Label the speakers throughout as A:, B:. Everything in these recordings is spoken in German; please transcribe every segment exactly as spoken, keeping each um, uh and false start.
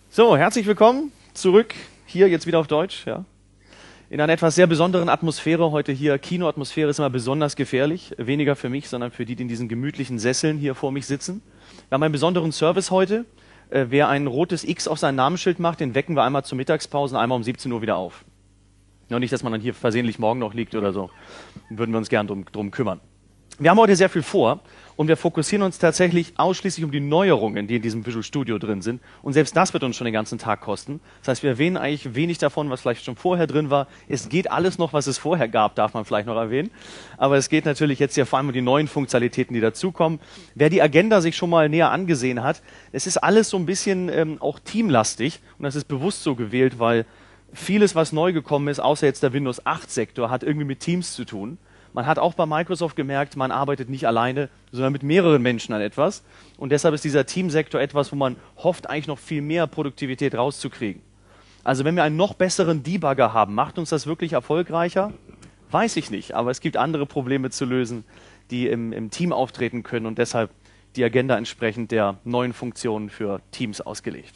A: So, herzlich willkommen zurück, hier jetzt wieder auf Deutsch, ja. In einer etwas sehr besonderen Atmosphäre heute hier. Kinoatmosphäre ist immer besonders gefährlich, weniger für mich, sondern für die, die in diesen gemütlichen Sesseln hier vor mich sitzen. Wir haben einen besonderen Service heute. Äh, wer ein rotes X auf sein Namensschild macht, den wecken wir einmal zur Mittagspause und einmal um siebzehn Uhr wieder auf. Ja, nicht, dass man dann hier versehentlich morgen noch liegt oder so. Dann würden wir uns gern drum, drum kümmern. Wir haben heute sehr viel vor und wir fokussieren uns tatsächlich ausschließlich um die Neuerungen, die in diesem Visual Studio drin sind. Und selbst das wird uns schon den ganzen Tag kosten. Das heißt, wir erwähnen eigentlich wenig davon, was vielleicht schon vorher drin war. Es geht alles noch, was es vorher gab, darf man vielleicht noch erwähnen. Aber es geht natürlich jetzt ja vor allem um die neuen Funktionalitäten, die dazukommen. Wer die Agenda sich schon mal näher angesehen hat, es ist alles so ein bisschen ähm, auch teamlastig. Und das ist bewusst so gewählt, weil vieles, was neu gekommen ist, außer jetzt der Windows acht Sektor, hat irgendwie mit Teams zu tun. Man hat auch bei Microsoft gemerkt, man arbeitet nicht alleine, sondern mit mehreren Menschen an etwas. Und deshalb ist dieser Teamsektor etwas, wo man hofft, eigentlich noch viel mehr Produktivität rauszukriegen. Also wenn wir einen noch besseren Debugger haben, macht uns das wirklich erfolgreicher? Weiß ich nicht, aber es gibt andere Probleme zu lösen, die im, im Team auftreten können und deshalb die Agenda entsprechend der neuen Funktionen für Teams ausgelegt.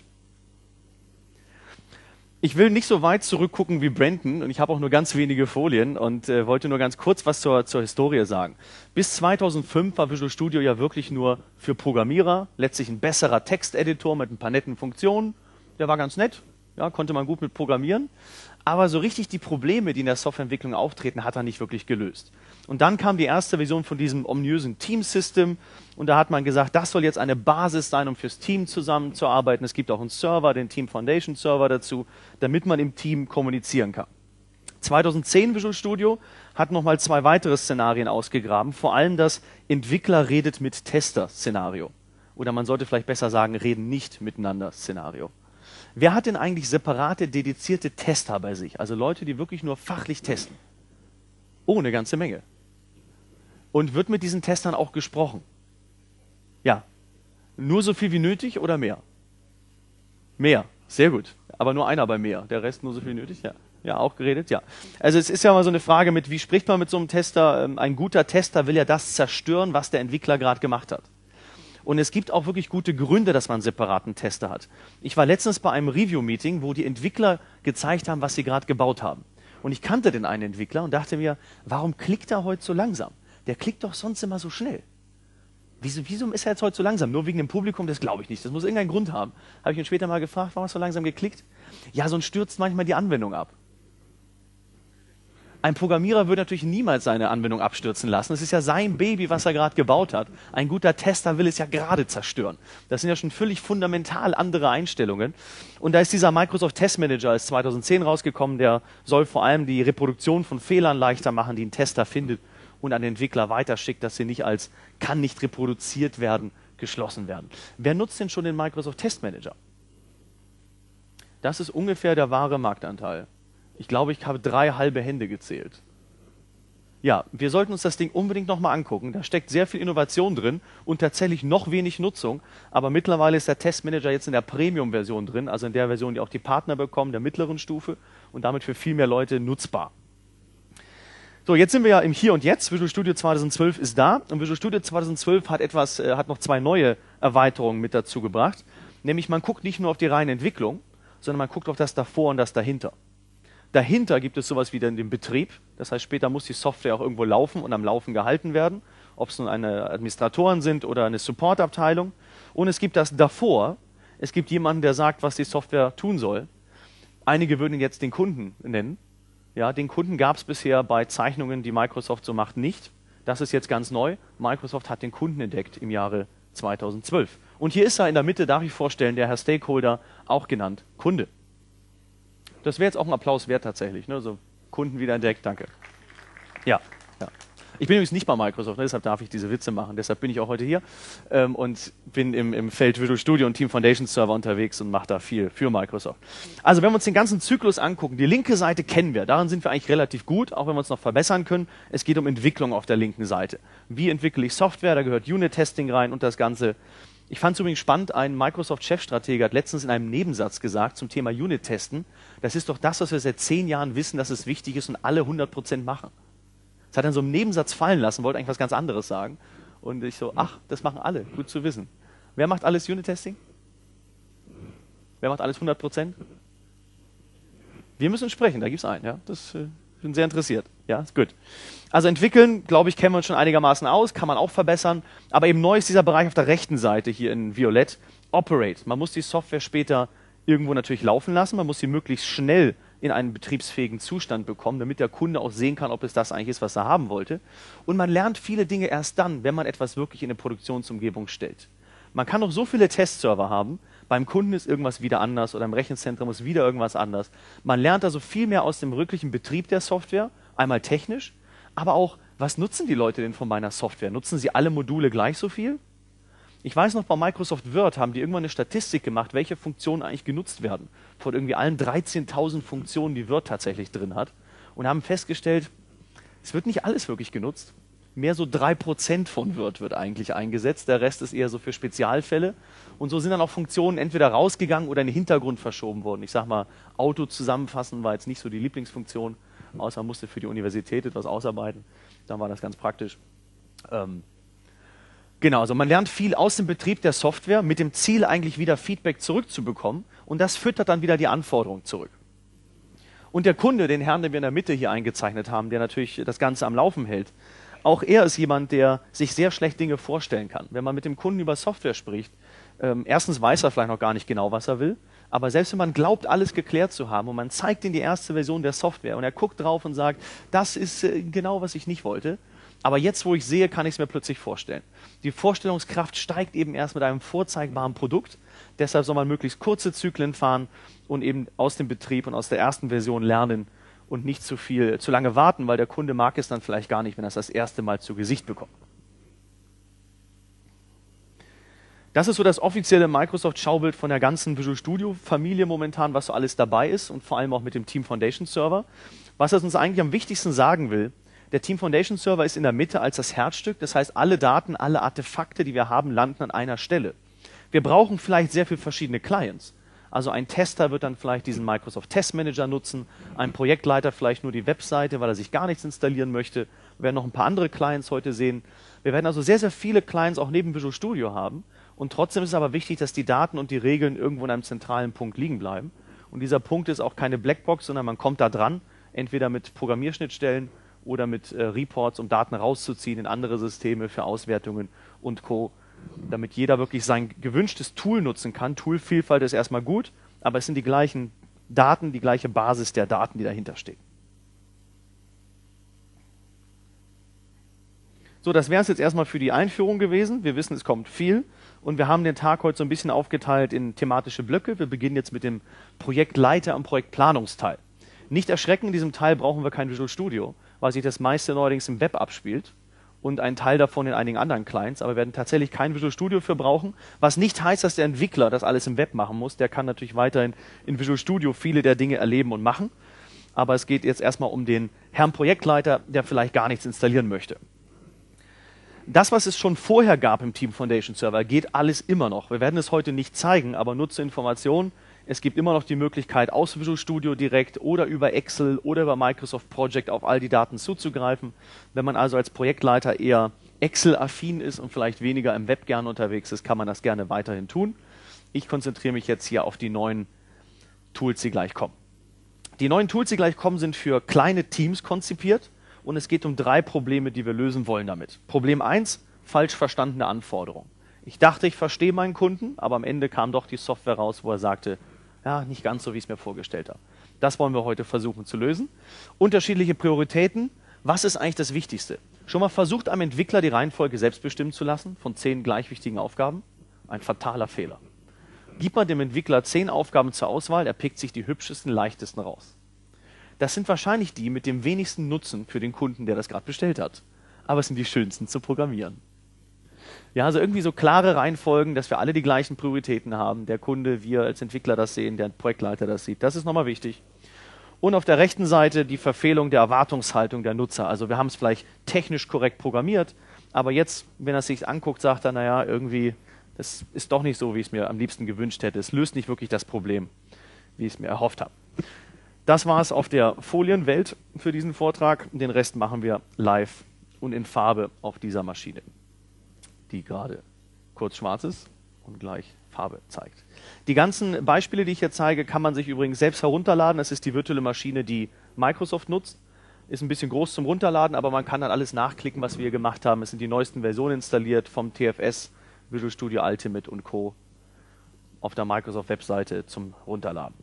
A: Ich will nicht so weit zurückgucken wie Brandon und ich habe auch nur ganz wenige Folien und äh, wollte nur ganz kurz was zur, zur Historie sagen. Bis zweitausendfünf war Visual Studio ja wirklich nur für Programmierer, letztlich ein besserer Texteditor mit ein paar netten Funktionen. Der war ganz nett, ja, konnte man gut mit programmieren. Aber so richtig die Probleme, die in der Softwareentwicklung auftreten, hat er nicht wirklich gelöst. Und dann kam die erste Version von diesem ominösen Team-System und da hat man gesagt, das soll jetzt eine Basis sein, um fürs Team zusammenzuarbeiten. Es gibt auch einen Server, den Team Foundation Server dazu, damit man im Team kommunizieren kann. zweitausendzehn Visual Studio hat nochmal zwei weitere Szenarien ausgegraben, vor allem das Entwickler redet mit Tester-Szenario. Oder man sollte vielleicht besser sagen, reden nicht miteinander Szenario. Wer hat denn eigentlich separate, dedizierte Tester bei sich? Also Leute, die wirklich nur fachlich testen. Oh, eine ganze Menge. Und wird mit diesen Testern auch gesprochen? Ja. Nur so viel wie nötig oder mehr? Mehr. Sehr gut. Aber nur einer bei mehr. Der Rest nur so viel wie nötig? Ja. Ja, auch geredet? Ja. Also es ist ja mal so eine Frage mit, wie spricht man mit so einem Tester? Ein guter Tester will ja das zerstören, was der Entwickler gerade gemacht hat. Und es gibt auch wirklich gute Gründe, dass man einen separaten Tester hat. Ich war letztens bei einem Review-Meeting, wo die Entwickler gezeigt haben, was sie gerade gebaut haben. Und ich kannte den einen Entwickler und dachte mir, warum klickt er heute so langsam? Der klickt doch sonst immer so schnell. Wieso, wieso ist er jetzt heute so langsam? Nur wegen dem Publikum? Das glaube ich nicht. Das muss irgendeinen Grund haben. Habe ich ihn später mal gefragt, warum hast du so langsam geklickt? Ja, sonst stürzt manchmal die Anwendung ab. Ein Programmierer würde natürlich niemals seine Anwendung abstürzen lassen. Es ist ja sein Baby, was er gerade gebaut hat. Ein guter Tester will es ja gerade zerstören. Das sind ja schon völlig fundamental andere Einstellungen. Und da ist dieser Microsoft Test Manager als zweitausendzehn rausgekommen. Der soll vor allem die Reproduktion von Fehlern leichter machen, die ein Tester findet und an den Entwickler weiterschickt, dass sie nicht als kann nicht reproduziert werden, geschlossen werden. Wer nutzt denn schon den Microsoft Test Manager? Das ist ungefähr der wahre Marktanteil. Ich glaube, ich habe drei halbe Hände gezählt. Ja, wir sollten uns das Ding unbedingt nochmal angucken. Da steckt sehr viel Innovation drin und tatsächlich noch wenig Nutzung. Aber mittlerweile ist der Testmanager jetzt in der Premium-Version drin, also in der Version, die auch die Partner bekommen, der mittleren Stufe und damit für viel mehr Leute nutzbar. So, jetzt sind wir ja im Hier und Jetzt. Visual Studio zweitausendzwölf ist da und Visual Studio zweitausendzwölf hat etwas, äh, hat noch zwei neue Erweiterungen mit dazu gebracht. Nämlich man guckt nicht nur auf die reine Entwicklung, sondern man guckt auf das davor und das dahinter. Dahinter gibt es sowas wie den Betrieb. Das heißt, später muss die Software auch irgendwo laufen und am Laufen gehalten werden. Ob es nun eine Administratoren sind oder eine Supportabteilung. Und es gibt das davor. Es gibt jemanden, der sagt, was die Software tun soll. Einige würden ihn jetzt den Kunden nennen. Ja, den Kunden gab es bisher bei Zeichnungen, die Microsoft so macht, nicht. Das ist jetzt ganz neu. Microsoft hat den Kunden entdeckt im Jahre zweitausendzwölf. Und hier ist er in der Mitte, darf ich vorstellen, der Herr Stakeholder, auch genannt Kunde. Das wäre jetzt auch ein Applaus wert tatsächlich. Ne? So Kunden wieder entdeckt, danke. Ja, ja. Ich bin übrigens nicht bei Microsoft, ne? Deshalb darf ich diese Witze machen. Deshalb bin ich auch heute hier ähm, und bin im, im Feld Visual Studio und Team Foundation Server unterwegs und mache da viel für Microsoft. Also wenn wir uns den ganzen Zyklus angucken, die linke Seite kennen wir. Daran sind wir eigentlich relativ gut, auch wenn wir uns noch verbessern können. Es geht um Entwicklung auf der linken Seite. Wie entwickle ich Software? Da gehört Unit-Testing rein und das Ganze. Ich fand es übrigens spannend, ein Microsoft-Chefstratege hat letztens in einem Nebensatz gesagt zum Thema Unit-Testen, das ist doch das, was wir seit zehn Jahren wissen, dass es wichtig ist und alle hundert Prozent machen. Das hat er in so einem Nebensatz fallen lassen, wollte eigentlich was ganz anderes sagen. Und ich so, ach, das machen alle, gut zu wissen. Wer macht alles Unit-Testing? Wer macht alles hundert Prozent? Wir müssen sprechen, da gibt es einen, ja. Das äh, bin sehr interessiert. Ja, ist gut. Also entwickeln, glaube ich, kennen wir uns schon einigermaßen aus, kann man auch verbessern. Aber eben neu ist dieser Bereich auf der rechten Seite hier in Violett. Operate. Man muss die Software später irgendwo natürlich laufen lassen. Man muss sie möglichst schnell in einen betriebsfähigen Zustand bekommen, damit der Kunde auch sehen kann, ob es das eigentlich ist, was er haben wollte. Und man lernt viele Dinge erst dann, wenn man etwas wirklich in eine Produktionsumgebung stellt. Man kann noch so viele Testserver haben, beim Kunden ist irgendwas wieder anders oder im Rechenzentrum ist wieder irgendwas anders. Man lernt also viel mehr aus dem wirklichen Betrieb der Software, einmal technisch, aber auch, was nutzen die Leute denn von meiner Software? Nutzen sie alle Module gleich so viel? Ich weiß noch, bei Microsoft Word haben die irgendwann eine Statistik gemacht, welche Funktionen eigentlich genutzt werden. Von irgendwie allen dreizehntausend Funktionen, die Word tatsächlich drin hat. Und haben festgestellt, es wird nicht alles wirklich genutzt. Mehr so drei Prozent von Word wird eigentlich eingesetzt. Der Rest ist eher so für Spezialfälle. Und so sind dann auch Funktionen entweder rausgegangen oder in den Hintergrund verschoben worden. Ich sag mal, Auto zusammenfassen war jetzt nicht so die Lieblingsfunktion, außer man musste für die Universität etwas ausarbeiten. Dann war das ganz praktisch. Ähm, Genau, also man lernt viel aus dem Betrieb der Software mit dem Ziel, eigentlich wieder Feedback zurückzubekommen und das füttert dann wieder die Anforderungen zurück. Und der Kunde, den Herrn, den wir in der Mitte hier eingezeichnet haben, der natürlich das Ganze am Laufen hält, auch er ist jemand, der sich sehr schlecht Dinge vorstellen kann. Wenn man mit dem Kunden über Software spricht, ähm, erstens weiß er vielleicht noch gar nicht genau, was er will, aber selbst wenn man glaubt, alles geklärt zu haben und man zeigt ihm die erste Version der Software und er guckt drauf und sagt, das ist äh, genau, was ich nicht wollte, aber jetzt, wo ich sehe, kann ich es mir plötzlich vorstellen. Die Vorstellungskraft steigt eben erst mit einem vorzeigbaren Produkt. Deshalb soll man möglichst kurze Zyklen fahren und eben aus dem Betrieb und aus der ersten Version lernen und nicht zu viel, zu lange warten, weil der Kunde mag es dann vielleicht gar nicht, wenn er es das erste Mal zu Gesicht bekommt. Das ist so das offizielle Microsoft-Schaubild von der ganzen Visual Studio-Familie momentan, was so alles dabei ist und vor allem auch mit dem Team Foundation Server. Was das uns eigentlich am wichtigsten sagen will, der Team Foundation Server ist in der Mitte als das Herzstück, das heißt, alle Daten, alle Artefakte, die wir haben, landen an einer Stelle. Wir brauchen vielleicht sehr viele verschiedene Clients. Also ein Tester wird dann vielleicht diesen Microsoft Test Manager nutzen, ein Projektleiter vielleicht nur die Webseite, weil er sich gar nichts installieren möchte. Wir werden noch ein paar andere Clients heute sehen. Wir werden also sehr, sehr viele Clients auch neben Visual Studio haben. Und trotzdem ist es aber wichtig, dass die Daten und die Regeln irgendwo in einem zentralen Punkt liegen bleiben. Und dieser Punkt ist auch keine Blackbox, sondern man kommt da dran, entweder mit Programmierschnittstellen oder mit äh, Reports, um Daten rauszuziehen in andere Systeme für Auswertungen und Co., damit jeder wirklich sein gewünschtes Tool nutzen kann. Toolvielfalt ist erstmal gut, aber es sind die gleichen Daten, die gleiche Basis der Daten, die dahinter steht. So, das wäre es jetzt erstmal für die Einführung gewesen. Wir wissen, es kommt viel und wir haben den Tag heute so ein bisschen aufgeteilt in thematische Blöcke. Wir beginnen jetzt mit dem Projektleiter- und Projektplanungsteil. Nicht erschrecken, in diesem Teil brauchen wir kein Visual Studio, weil sich das meiste neuerdings im Web abspielt und ein Teil davon in einigen anderen Clients, aber wir werden tatsächlich kein Visual Studio für brauchen, was nicht heißt, dass der Entwickler das alles im Web machen muss. Der kann natürlich weiterhin in Visual Studio viele der Dinge erleben und machen, aber es geht jetzt erstmal um den Herrn Projektleiter, der vielleicht gar nichts installieren möchte. Das, was es schon vorher gab im Team Foundation Server, geht alles immer noch. Wir werden es heute nicht zeigen, aber nur zur Information. Es gibt immer noch die Möglichkeit, aus Visual Studio direkt oder über Excel oder über Microsoft Project auf all die Daten zuzugreifen. Wenn man also als Projektleiter eher Excel-affin ist und vielleicht weniger im Web gerne unterwegs ist, kann man das gerne weiterhin tun. Ich konzentriere mich jetzt hier auf die neuen Tools, die gleich kommen. Die neuen Tools, die gleich kommen, sind für kleine Teams konzipiert und es geht um drei Probleme, die wir lösen wollen damit. Problem eins, falsch verstandene Anforderungen. Ich dachte, ich verstehe meinen Kunden, aber am Ende kam doch die Software raus, wo er sagte, ja, nicht ganz so, wie ich es mir vorgestellt habe. Das wollen wir heute versuchen zu lösen. Unterschiedliche Prioritäten. Was ist eigentlich das Wichtigste? Schon mal versucht, einem Entwickler die Reihenfolge selbst bestimmen zu lassen von zehn gleich wichtigen Aufgaben? Ein fataler Fehler. Gibt man dem Entwickler zehn Aufgaben zur Auswahl, er pickt sich die hübschesten, leichtesten raus. Das sind wahrscheinlich die mit dem wenigsten Nutzen für den Kunden, der das gerade bestellt hat. Aber es sind die schönsten zu programmieren. Ja, also irgendwie so klare Reihenfolgen, dass wir alle die gleichen Prioritäten haben. Der Kunde, wir als Entwickler das sehen, der Projektleiter das sieht. Das ist nochmal wichtig. Und auf der rechten Seite die Verfehlung der Erwartungshaltung der Nutzer. Also wir haben es vielleicht technisch korrekt programmiert, aber jetzt, wenn er es sich anguckt, sagt er, naja, irgendwie, das ist doch nicht so, wie ich es mir am liebsten gewünscht hätte. Es löst nicht wirklich das Problem, wie ich es mir erhofft habe. Das war es auf der Folienwelt für diesen Vortrag. Den Rest machen wir live und in Farbe auf dieser Maschine, die gerade kurz schwarz ist und gleich Farbe zeigt. Die ganzen Beispiele, die ich hier zeige, kann man sich übrigens selbst herunterladen. Das ist die virtuelle Maschine, die Microsoft nutzt. Ist ein bisschen groß zum Runterladen, aber man kann dann alles nachklicken, was wir hier gemacht haben. Es sind die neuesten Versionen installiert vom T F S, Visual Studio Ultimate und Co. auf der Microsoft-Webseite zum Runterladen.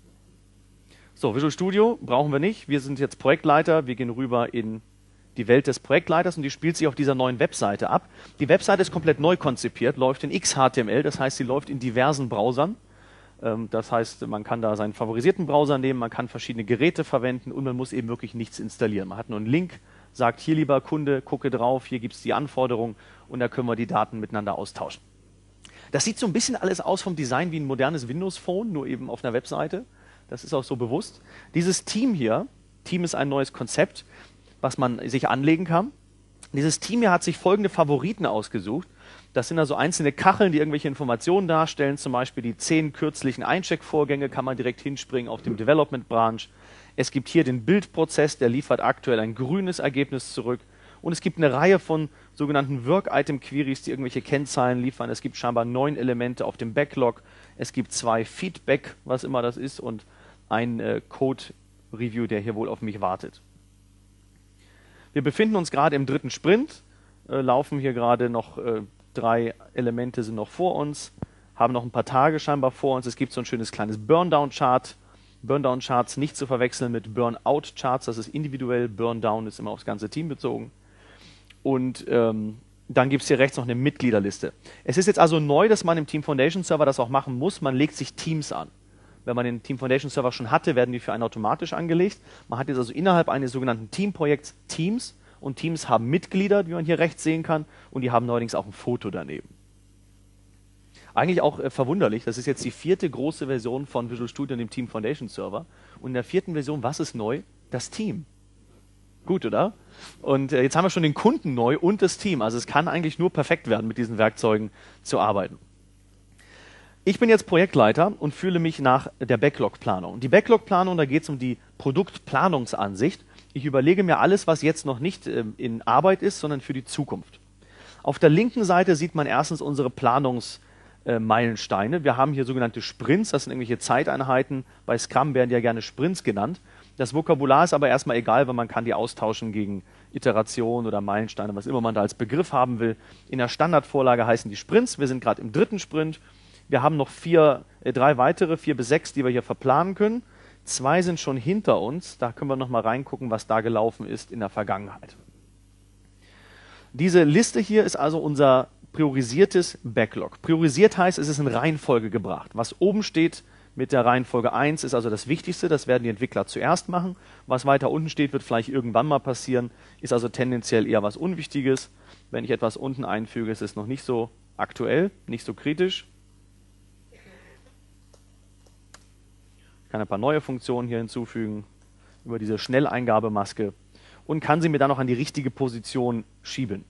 A: So, Visual Studio brauchen wir nicht. Wir sind jetzt Projektleiter. Wir gehen rüber in die Welt des Projektleiters und die spielt sich auf dieser neuen Webseite ab. Die Webseite ist komplett neu konzipiert, läuft in X H T M L, das heißt, sie läuft in diversen Browsern. Das heißt, man kann da seinen favorisierten Browser nehmen, man kann verschiedene Geräte verwenden und man muss eben wirklich nichts installieren. Man hat nur einen Link, sagt, hier lieber Kunde, gucke drauf, hier gibt es die Anforderungen und da können wir die Daten miteinander austauschen. Das sieht so ein bisschen alles aus vom Design wie ein modernes Windows Phone, nur eben auf einer Webseite. Das ist auch so bewusst. Dieses Team hier, Team ist ein neues Konzept, was man sich anlegen kann. Dieses Team hier hat sich folgende Favoriten ausgesucht. Das sind also einzelne Kacheln, die irgendwelche Informationen darstellen, zum Beispiel die zehn kürzlichen Eincheckvorgänge, kann man direkt hinspringen auf dem Development Branch. Es gibt hier den Bildprozess, der liefert aktuell ein grünes Ergebnis zurück. Und es gibt eine Reihe von sogenannten Work-Item-Queries, die irgendwelche Kennzahlen liefern. Es gibt scheinbar neun Elemente auf dem Backlog. Es gibt zwei Feedback, was immer das ist, und ein äh, Code-Review, der hier wohl auf mich wartet. Wir befinden uns gerade im dritten Sprint, äh, laufen hier gerade noch äh, drei Elemente sind noch vor uns, haben noch ein paar Tage scheinbar vor uns. Es gibt so ein schönes kleines Burndown-Chart. Burndown-Charts nicht zu verwechseln mit Burnout-Charts, das ist individuell. Burndown ist immer aufs ganze Team bezogen. Und ähm, dann gibt es hier rechts noch eine Mitgliederliste. Es ist jetzt also neu, dass man im Team Foundation Server das auch machen muss. Man legt sich Teams an. Wenn man den Team Foundation Server schon hatte, werden die für einen automatisch angelegt. Man hat jetzt also innerhalb eines sogenannten Teamprojekts Teams. Und Teams haben Mitglieder, wie man hier rechts sehen kann, und die haben neuerdings auch ein Foto daneben. Eigentlich auch äh, verwunderlich, das ist jetzt die vierte große Version von Visual Studio und dem Team Foundation Server. Und in der vierten Version, was ist neu? Das Team. Gut, oder? Und äh, jetzt haben wir schon den Kunden neu und das Team. Also es kann eigentlich nur perfekt werden, mit diesen Werkzeugen zu arbeiten. Ich bin jetzt Projektleiter und fühle mich nach der Backlog-Planung. Die Backlog-Planung, da geht es um die Produktplanungsansicht. Ich überlege mir alles, was jetzt noch nicht äh, in Arbeit ist, sondern für die Zukunft. Auf der linken Seite sieht man erstens unsere Planungsmeilensteine. Äh, Wir haben hier sogenannte Sprints, das sind irgendwelche Zeiteinheiten. Bei Scrum werden die ja gerne Sprints genannt. Das Vokabular ist aber erstmal egal, weil man kann die austauschen gegen Iteration oder Meilensteine, was immer man da als Begriff haben will. In der Standardvorlage heißen die Sprints. Wir sind gerade im dritten Sprint. Wir haben noch vier, äh, drei weitere, vier bis sechs, die wir hier verplanen können. Zwei sind schon hinter uns, da können wir noch mal reingucken, was da gelaufen ist in der Vergangenheit. Diese Liste hier ist also unser priorisiertes Backlog. Priorisiert heißt, es ist in Reihenfolge gebracht. Was oben steht mit der Reihenfolge eins ist also das Wichtigste, das werden die Entwickler zuerst machen. Was weiter unten steht, wird vielleicht irgendwann mal passieren, ist also tendenziell eher was Unwichtiges. Wenn ich etwas unten einfüge, ist es noch nicht so aktuell, nicht so kritisch. Ich kann ein paar neue Funktionen hier hinzufügen über diese Schnelleingabemaske und kann sie mir dann noch an die richtige Position schieben.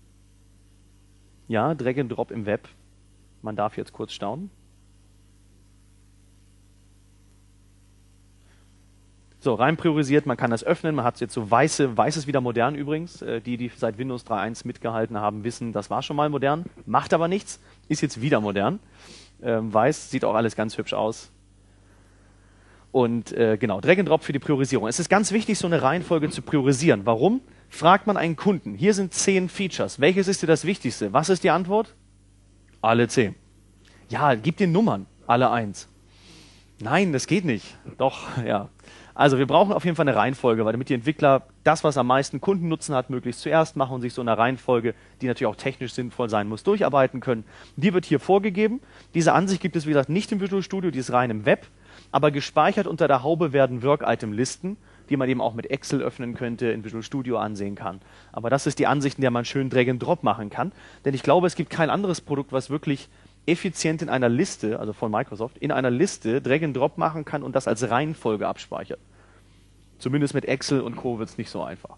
A: Ja, Drag and Drop im Web. Man darf jetzt kurz staunen. So, rein priorisiert, man kann das öffnen, man hat jetzt so weiße, weiß ist wieder modern übrigens. Die, die seit Windows drei Punkt eins mitgehalten haben, wissen, das war schon mal modern, macht aber nichts, ist jetzt wieder modern. Weiß, sieht auch alles ganz hübsch aus. Und äh, genau, Drag and Drop für die Priorisierung. Es ist ganz wichtig, so eine Reihenfolge zu priorisieren. Warum? Fragt man einen Kunden, hier sind zehn Features, welches ist dir das Wichtigste? Was ist die Antwort? Alle zehn. Ja, gib den Nummern, alle eins. Nein, das geht nicht. Doch, ja. Also wir brauchen auf jeden Fall eine Reihenfolge, weil damit die Entwickler das, was am meisten Kundennutzen hat, möglichst zuerst machen und sich so eine Reihenfolge, die natürlich auch technisch sinnvoll sein muss, durcharbeiten können. Die wird hier vorgegeben. Diese Ansicht gibt es, wie gesagt, nicht im Visual Studio, die ist rein im Web. Aber gespeichert unter der Haube werden Work-Item-Listen, die man eben auch mit Excel öffnen könnte, in Visual Studio ansehen kann. Aber das ist die Ansicht, in der man schön Drag and Drop machen kann. Denn ich glaube, es gibt kein anderes Produkt, was wirklich effizient in einer Liste, also von Microsoft, in einer Liste Drag and Drop machen kann und das als Reihenfolge abspeichert. Zumindest mit Excel und Co. wird es nicht so einfach.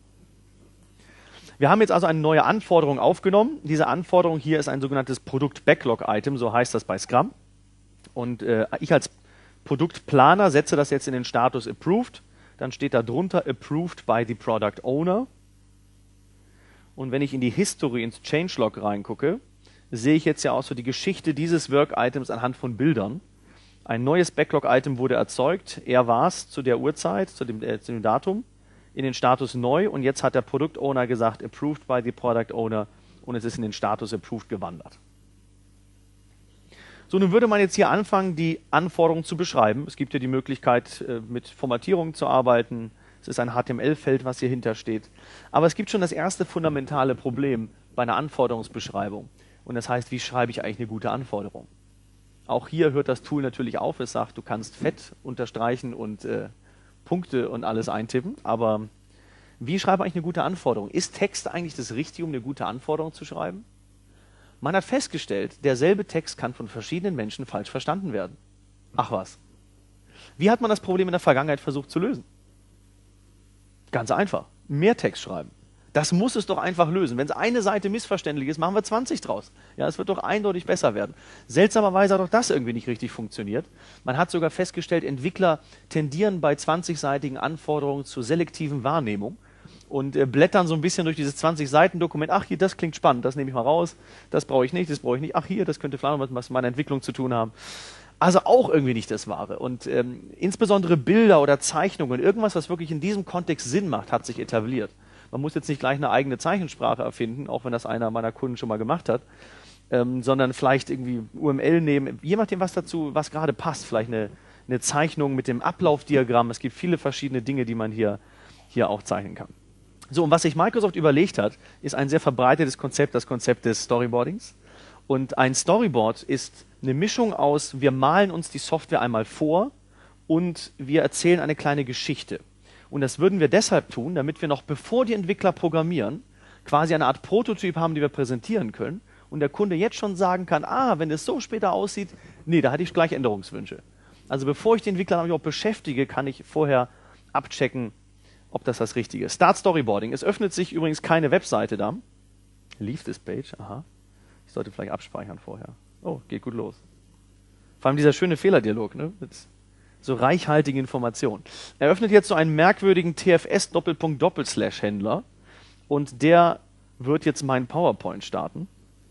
A: Wir haben jetzt also eine neue Anforderung aufgenommen. Diese Anforderung hier ist ein sogenanntes Produkt-Backlog-Item, so heißt das bei Scrum. Und äh, ich als Produktplaner setze das jetzt in den Status Approved. Dann steht da drunter Approved by the Product Owner. Und wenn ich in die History, ins Changelog reingucke, sehe ich jetzt ja auch so die Geschichte dieses Work-Items anhand von Bildern. Ein neues Backlog-Item wurde erzeugt. Er war es zu der Uhrzeit, zu dem, äh, zu dem Datum, in den Status neu und jetzt hat der Product-Owner gesagt, approved by the Product Owner und es ist in den Status approved gewandert. So, nun würde man jetzt hier anfangen, die Anforderungen zu beschreiben. Es gibt hier die Möglichkeit, mit Formatierungen zu arbeiten. Es ist ein H T M L-Feld, was hier hintersteht. Aber es gibt schon das erste fundamentale Problem bei einer Anforderungsbeschreibung. Und das heißt, wie schreibe ich eigentlich eine gute Anforderung? Auch hier hört das Tool natürlich auf. Es sagt, du kannst fett unterstreichen und äh, Punkte und alles eintippen. Aber wie schreibe ich eine gute Anforderung? Ist Text eigentlich das Richtige, um eine gute Anforderung zu schreiben? Man hat festgestellt, derselbe Text kann von verschiedenen Menschen falsch verstanden werden. Ach was. Wie hat man das Problem in der Vergangenheit versucht zu lösen? Ganz einfach. Mehr Text schreiben. Das muss es doch einfach lösen. Wenn es eine Seite missverständlich ist, machen wir zwanzig draus. Ja, es wird doch eindeutig besser werden. Seltsamerweise hat auch das irgendwie nicht richtig funktioniert. Man hat sogar festgestellt, Entwickler tendieren bei zwanzigseitigen Anforderungen zur selektiven Wahrnehmung und äh, blättern so ein bisschen durch dieses zwanzig-Seiten-Dokument. Ach, hier, das klingt spannend, das nehme ich mal raus. Das brauche ich nicht, das brauche ich nicht. Ach, hier, das könnte vielleicht was mit meiner Entwicklung zu tun haben. Also auch irgendwie nicht das Wahre. Und ähm, insbesondere Bilder oder Zeichnungen, irgendwas, was wirklich in diesem Kontext Sinn macht, hat sich etabliert. Man muss jetzt nicht gleich eine eigene Zeichensprache erfinden, auch wenn das einer meiner Kunden schon mal gemacht hat, ähm, sondern vielleicht irgendwie U M L nehmen, je nachdem, was dazu, was gerade passt. Vielleicht eine, eine Zeichnung mit dem Ablaufdiagramm. Es gibt viele verschiedene Dinge, die man hier, hier auch zeichnen kann. So, und was sich Microsoft überlegt hat, ist ein sehr verbreitetes Konzept, das Konzept des Storyboardings. Und ein Storyboard ist eine Mischung aus, wir malen uns die Software einmal vor und wir erzählen eine kleine Geschichte. Und das würden wir deshalb tun, damit wir noch bevor die Entwickler programmieren, quasi eine Art Prototyp haben, die wir präsentieren können und der Kunde jetzt schon sagen kann, ah, wenn es so später aussieht, nee, da hatte ich gleich Änderungswünsche. Also bevor ich den Entwickler damit auch beschäftige, kann ich vorher abchecken, ob das das Richtige ist. Start Storyboarding. Es öffnet sich übrigens keine Webseite da. Leave this page. Aha. Ich sollte vielleicht abspeichern vorher. Oh, geht gut los. Vor allem dieser schöne Fehlerdialog, ne? Mit so reichhaltigen Informationen. Er öffnet jetzt so einen merkwürdigen T F S Doppelpunkt Doppelslash Händler und der wird jetzt meinen PowerPoint starten.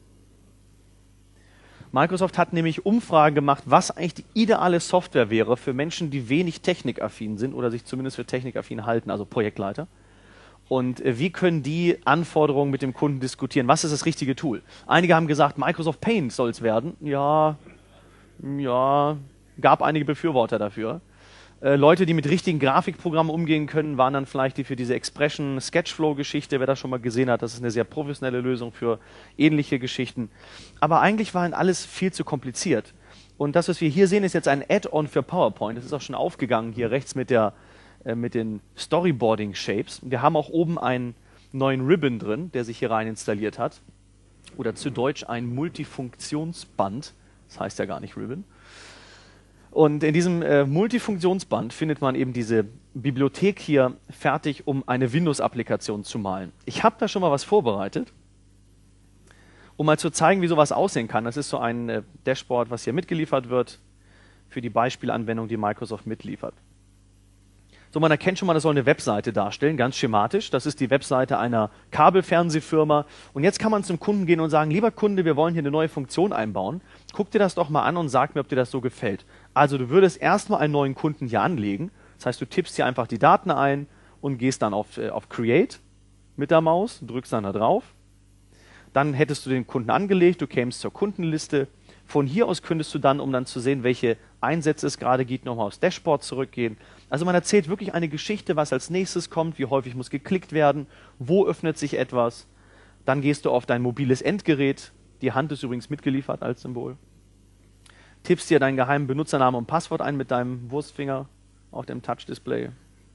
A: Microsoft hat nämlich Umfragen gemacht, was eigentlich die ideale Software wäre für Menschen, die wenig technikaffin sind oder sich zumindest für technikaffin halten, also Projektleiter. Und äh, wie können die Anforderungen mit dem Kunden diskutieren? Was ist das richtige Tool? Einige haben gesagt, Microsoft Paint soll es werden. Ja, ja, gab einige Befürworter dafür. Äh, Leute, die mit richtigen Grafikprogrammen umgehen können, waren dann vielleicht die für diese Expression Sketchflow-Geschichte, wer das schon mal gesehen hat, das ist eine sehr professionelle Lösung für ähnliche Geschichten. Aber eigentlich war alles viel zu kompliziert. Und das, was wir hier sehen, ist jetzt ein Add-on für PowerPoint. Das ist auch schon aufgegangen hier rechts mit, der, äh, mit den Storyboarding-Shapes. Wir haben auch oben einen neuen Ribbon drin, der sich hier rein installiert hat. Oder zu Deutsch ein Multifunktionsband. Das heißt ja gar nicht Ribbon. Und in diesem äh, Multifunktionsband findet man eben diese Bibliothek hier fertig, um eine Windows-Applikation zu malen. Ich habe da schon mal was vorbereitet, um mal zu zeigen, wie sowas aussehen kann. Das ist so ein äh, Dashboard, was hier mitgeliefert wird für die Beispielanwendung, die Microsoft mitliefert. So, man erkennt schon mal, das soll eine Webseite darstellen, ganz schematisch. Das ist die Webseite einer Kabelfernsehfirma. Und jetzt kann man zum Kunden gehen und sagen, lieber Kunde, wir wollen hier eine neue Funktion einbauen. Guck dir das doch mal an und sag mir, ob dir das so gefällt. Also du würdest erstmal einen neuen Kunden hier anlegen. Das heißt, du tippst hier einfach die Daten ein und gehst dann auf, äh, auf Create mit der Maus, drückst dann da drauf. Dann hättest du den Kunden angelegt, du kämst zur Kundenliste. Von hier aus könntest du dann, um dann zu sehen, welche Einsätze es gerade gibt, nochmal aufs Dashboard zurückgehen. Also man erzählt wirklich eine Geschichte, was als nächstes kommt, wie häufig muss geklickt werden, wo öffnet sich etwas. Dann gehst du auf dein mobiles Endgerät. Die Hand ist übrigens mitgeliefert als Symbol. Tippst dir deinen geheimen Benutzernamen und Passwort ein mit deinem Wurstfinger auf dem Touch-Display.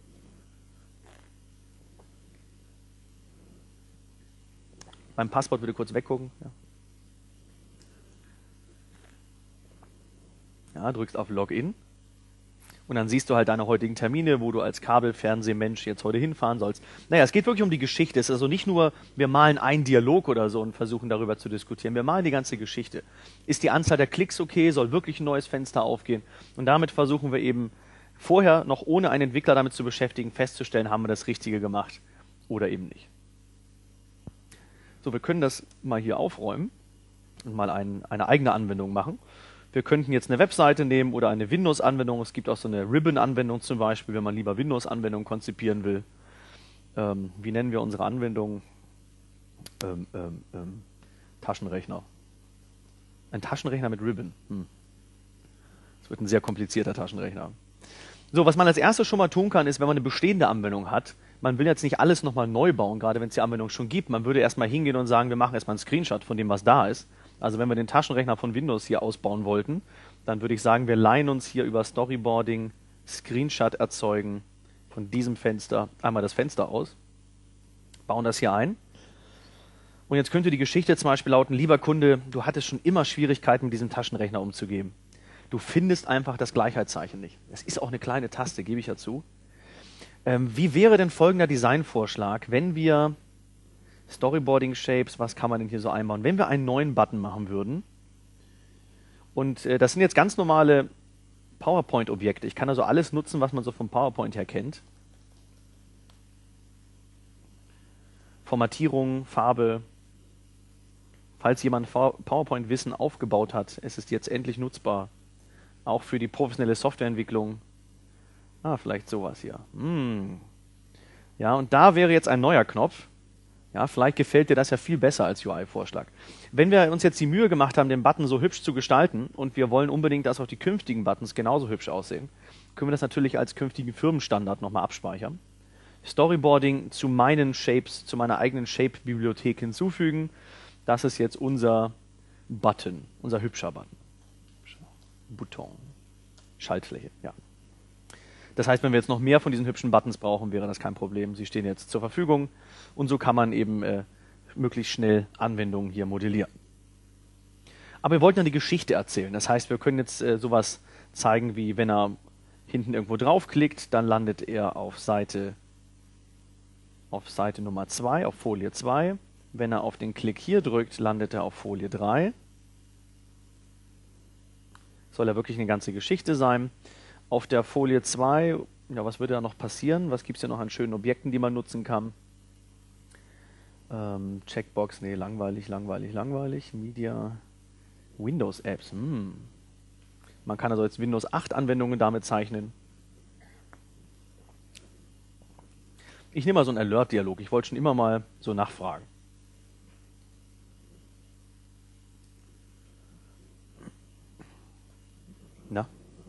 A: Beim Passwort würde kurz weggucken. Ja. Ja, drückst auf Login und dann siehst du halt deine heutigen Termine, wo du als Kabelfernsehmensch jetzt heute hinfahren sollst. Naja, es geht wirklich um die Geschichte. Es ist also nicht nur, wir malen einen Dialog oder so und versuchen darüber zu diskutieren. Wir malen die ganze Geschichte. Ist die Anzahl der Klicks okay? Soll wirklich ein neues Fenster aufgehen? Und damit versuchen wir eben vorher, noch ohne einen Entwickler damit zu beschäftigen, festzustellen, haben wir das Richtige gemacht oder eben nicht. So, wir können das mal hier aufräumen. und mal ein, eine eigene Anwendung machen. Wir könnten jetzt eine Webseite nehmen oder eine Windows-Anwendung. Es gibt auch so eine Ribbon-Anwendung zum Beispiel, wenn man lieber Windows-Anwendungen konzipieren will. Ähm, wie nennen wir unsere Anwendung? Ähm, ähm, ähm, Taschenrechner. Ein Taschenrechner mit Ribbon. Hm. Das wird ein sehr komplizierter Taschenrechner. So, was man als erstes schon mal tun kann, ist, wenn man eine bestehende Anwendung hat, man will jetzt nicht alles nochmal neu bauen, gerade wenn es die Anwendung schon gibt. Man würde erstmal hingehen und sagen, wir machen erstmal einen Screenshot von dem, was da ist. Also wenn wir den Taschenrechner von Windows hier ausbauen wollten, dann würde ich sagen, wir leihen uns hier über Storyboarding Screenshot erzeugen von diesem Fenster einmal das Fenster aus, bauen das hier ein. Und jetzt könnte die Geschichte zum Beispiel lauten, lieber Kunde, du hattest schon immer Schwierigkeiten, mit diesem Taschenrechner umzugehen. Du findest einfach das Gleichheitszeichen nicht. Es ist auch eine kleine Taste, gebe ich ja zu. Ähm, wie wäre denn folgender Designvorschlag, wenn wir Storyboarding Shapes, was kann man denn hier so einbauen? Wenn wir einen neuen Button machen würden, und äh, das sind jetzt ganz normale PowerPoint-Objekte. Ich kann also alles nutzen, was man so vom PowerPoint her kennt. Formatierung, Farbe. Falls jemand PowerPoint-Wissen aufgebaut hat, es ist jetzt endlich nutzbar. Auch für die professionelle Softwareentwicklung. Ah, vielleicht sowas hier. Hm. Ja, und da wäre jetzt ein neuer Knopf. Ja, vielleicht gefällt dir das ja viel besser als U I-Vorschlag. Wenn wir uns jetzt die Mühe gemacht haben, den Button so hübsch zu gestalten und wir wollen unbedingt, dass auch die künftigen Buttons genauso hübsch aussehen, können wir das natürlich als künftigen Firmenstandard nochmal abspeichern. Storyboarding zu meinen Shapes, zu meiner eigenen Shape-Bibliothek hinzufügen. Das ist jetzt unser Button, unser hübscher Button. Button. Schaltfläche, ja. Das heißt, wenn wir jetzt noch mehr von diesen hübschen Buttons brauchen, wäre das kein Problem. Sie stehen jetzt zur Verfügung und so kann man eben äh, möglichst schnell Anwendungen hier modellieren. Aber wir wollten ja die Geschichte erzählen. Das heißt, wir können jetzt äh, sowas zeigen, wie wenn er hinten irgendwo draufklickt, dann landet er auf Seite, auf Seite Nummer zwei, auf Folie zwei. Wenn er auf den Klick hier drückt, landet er auf Folie drei. Soll ja wirklich eine ganze Geschichte sein. Auf der Folie zwei, ja, was würde da noch passieren? Was gibt es hier noch an schönen Objekten, die man nutzen kann? Ähm, Checkbox, nee, langweilig, langweilig, langweilig. Media, Windows-Apps, hm. Man kann also jetzt Windows acht Anwendungen damit zeichnen. Ich nehme mal so einen Alert-Dialog. Ich wollte schon immer mal so nachfragen. Na?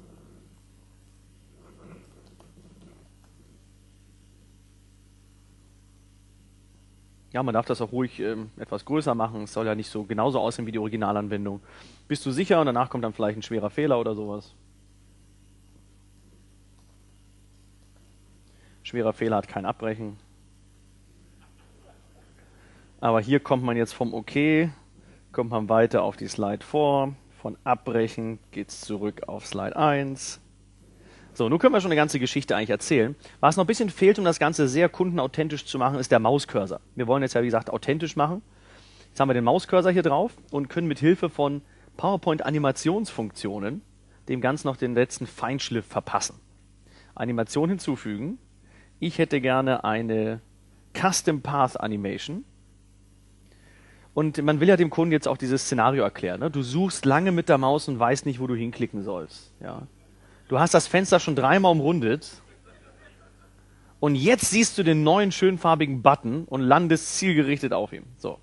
A: Ja, man darf das auch ruhig ähm, etwas größer machen. Es soll ja nicht so genauso aussehen wie die Originalanwendung. Bist du sicher? Und danach kommt dann vielleicht ein schwerer Fehler oder sowas. Schwerer Fehler hat kein Abbrechen. Aber hier kommt man jetzt vom OK, kommt man weiter auf die Slide vor. Von Abbrechen geht es zurück auf Slide eins. So, nun können wir schon eine ganze Geschichte eigentlich erzählen. Was noch ein bisschen fehlt, um das Ganze sehr kundenauthentisch zu machen, ist der Mauscursor. Wir wollen jetzt ja, wie gesagt, authentisch machen. Jetzt haben wir den Mauscursor hier drauf und können mit Hilfe von PowerPoint-Animationsfunktionen dem Ganzen noch den letzten Feinschliff verpassen. Animation hinzufügen. Ich hätte gerne eine Custom Path Animation. Und man will ja dem Kunden jetzt auch dieses Szenario erklären. Ne? Du suchst lange mit der Maus und weißt nicht, wo du hinklicken sollst. Ja. Du hast das Fenster schon dreimal umrundet und jetzt siehst du den neuen schönfarbigen Button und landest zielgerichtet auf ihm. So.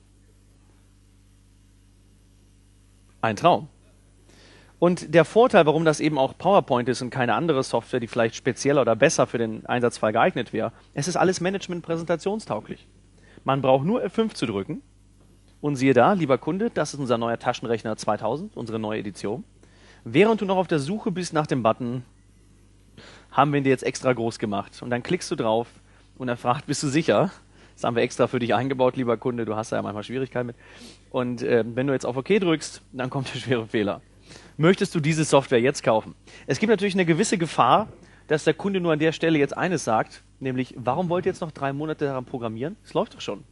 A: Ein Traum. Und der Vorteil, warum das eben auch PowerPoint ist und keine andere Software, die vielleicht spezieller oder besser für den Einsatzfall geeignet wäre, es ist alles Management-präsentationstauglich. Man braucht nur F fünf zu drücken und siehe da, lieber Kunde, das ist unser neuer Taschenrechner zweitausend, unsere neue Edition. Während du noch auf der Suche bist nach dem Button, haben wir ihn dir jetzt extra groß gemacht. Und dann klickst du drauf und er fragt, bist du sicher? Das haben wir extra für dich eingebaut, lieber Kunde, du hast da ja manchmal Schwierigkeiten mit. Und äh, wenn du jetzt auf OK drückst, dann kommt der schwere Fehler. Möchtest du diese Software jetzt kaufen? Es gibt natürlich eine gewisse Gefahr, dass der Kunde nur an der Stelle jetzt eines sagt, nämlich, warum wollt ihr jetzt noch drei Monate daran programmieren? Es läuft doch schon.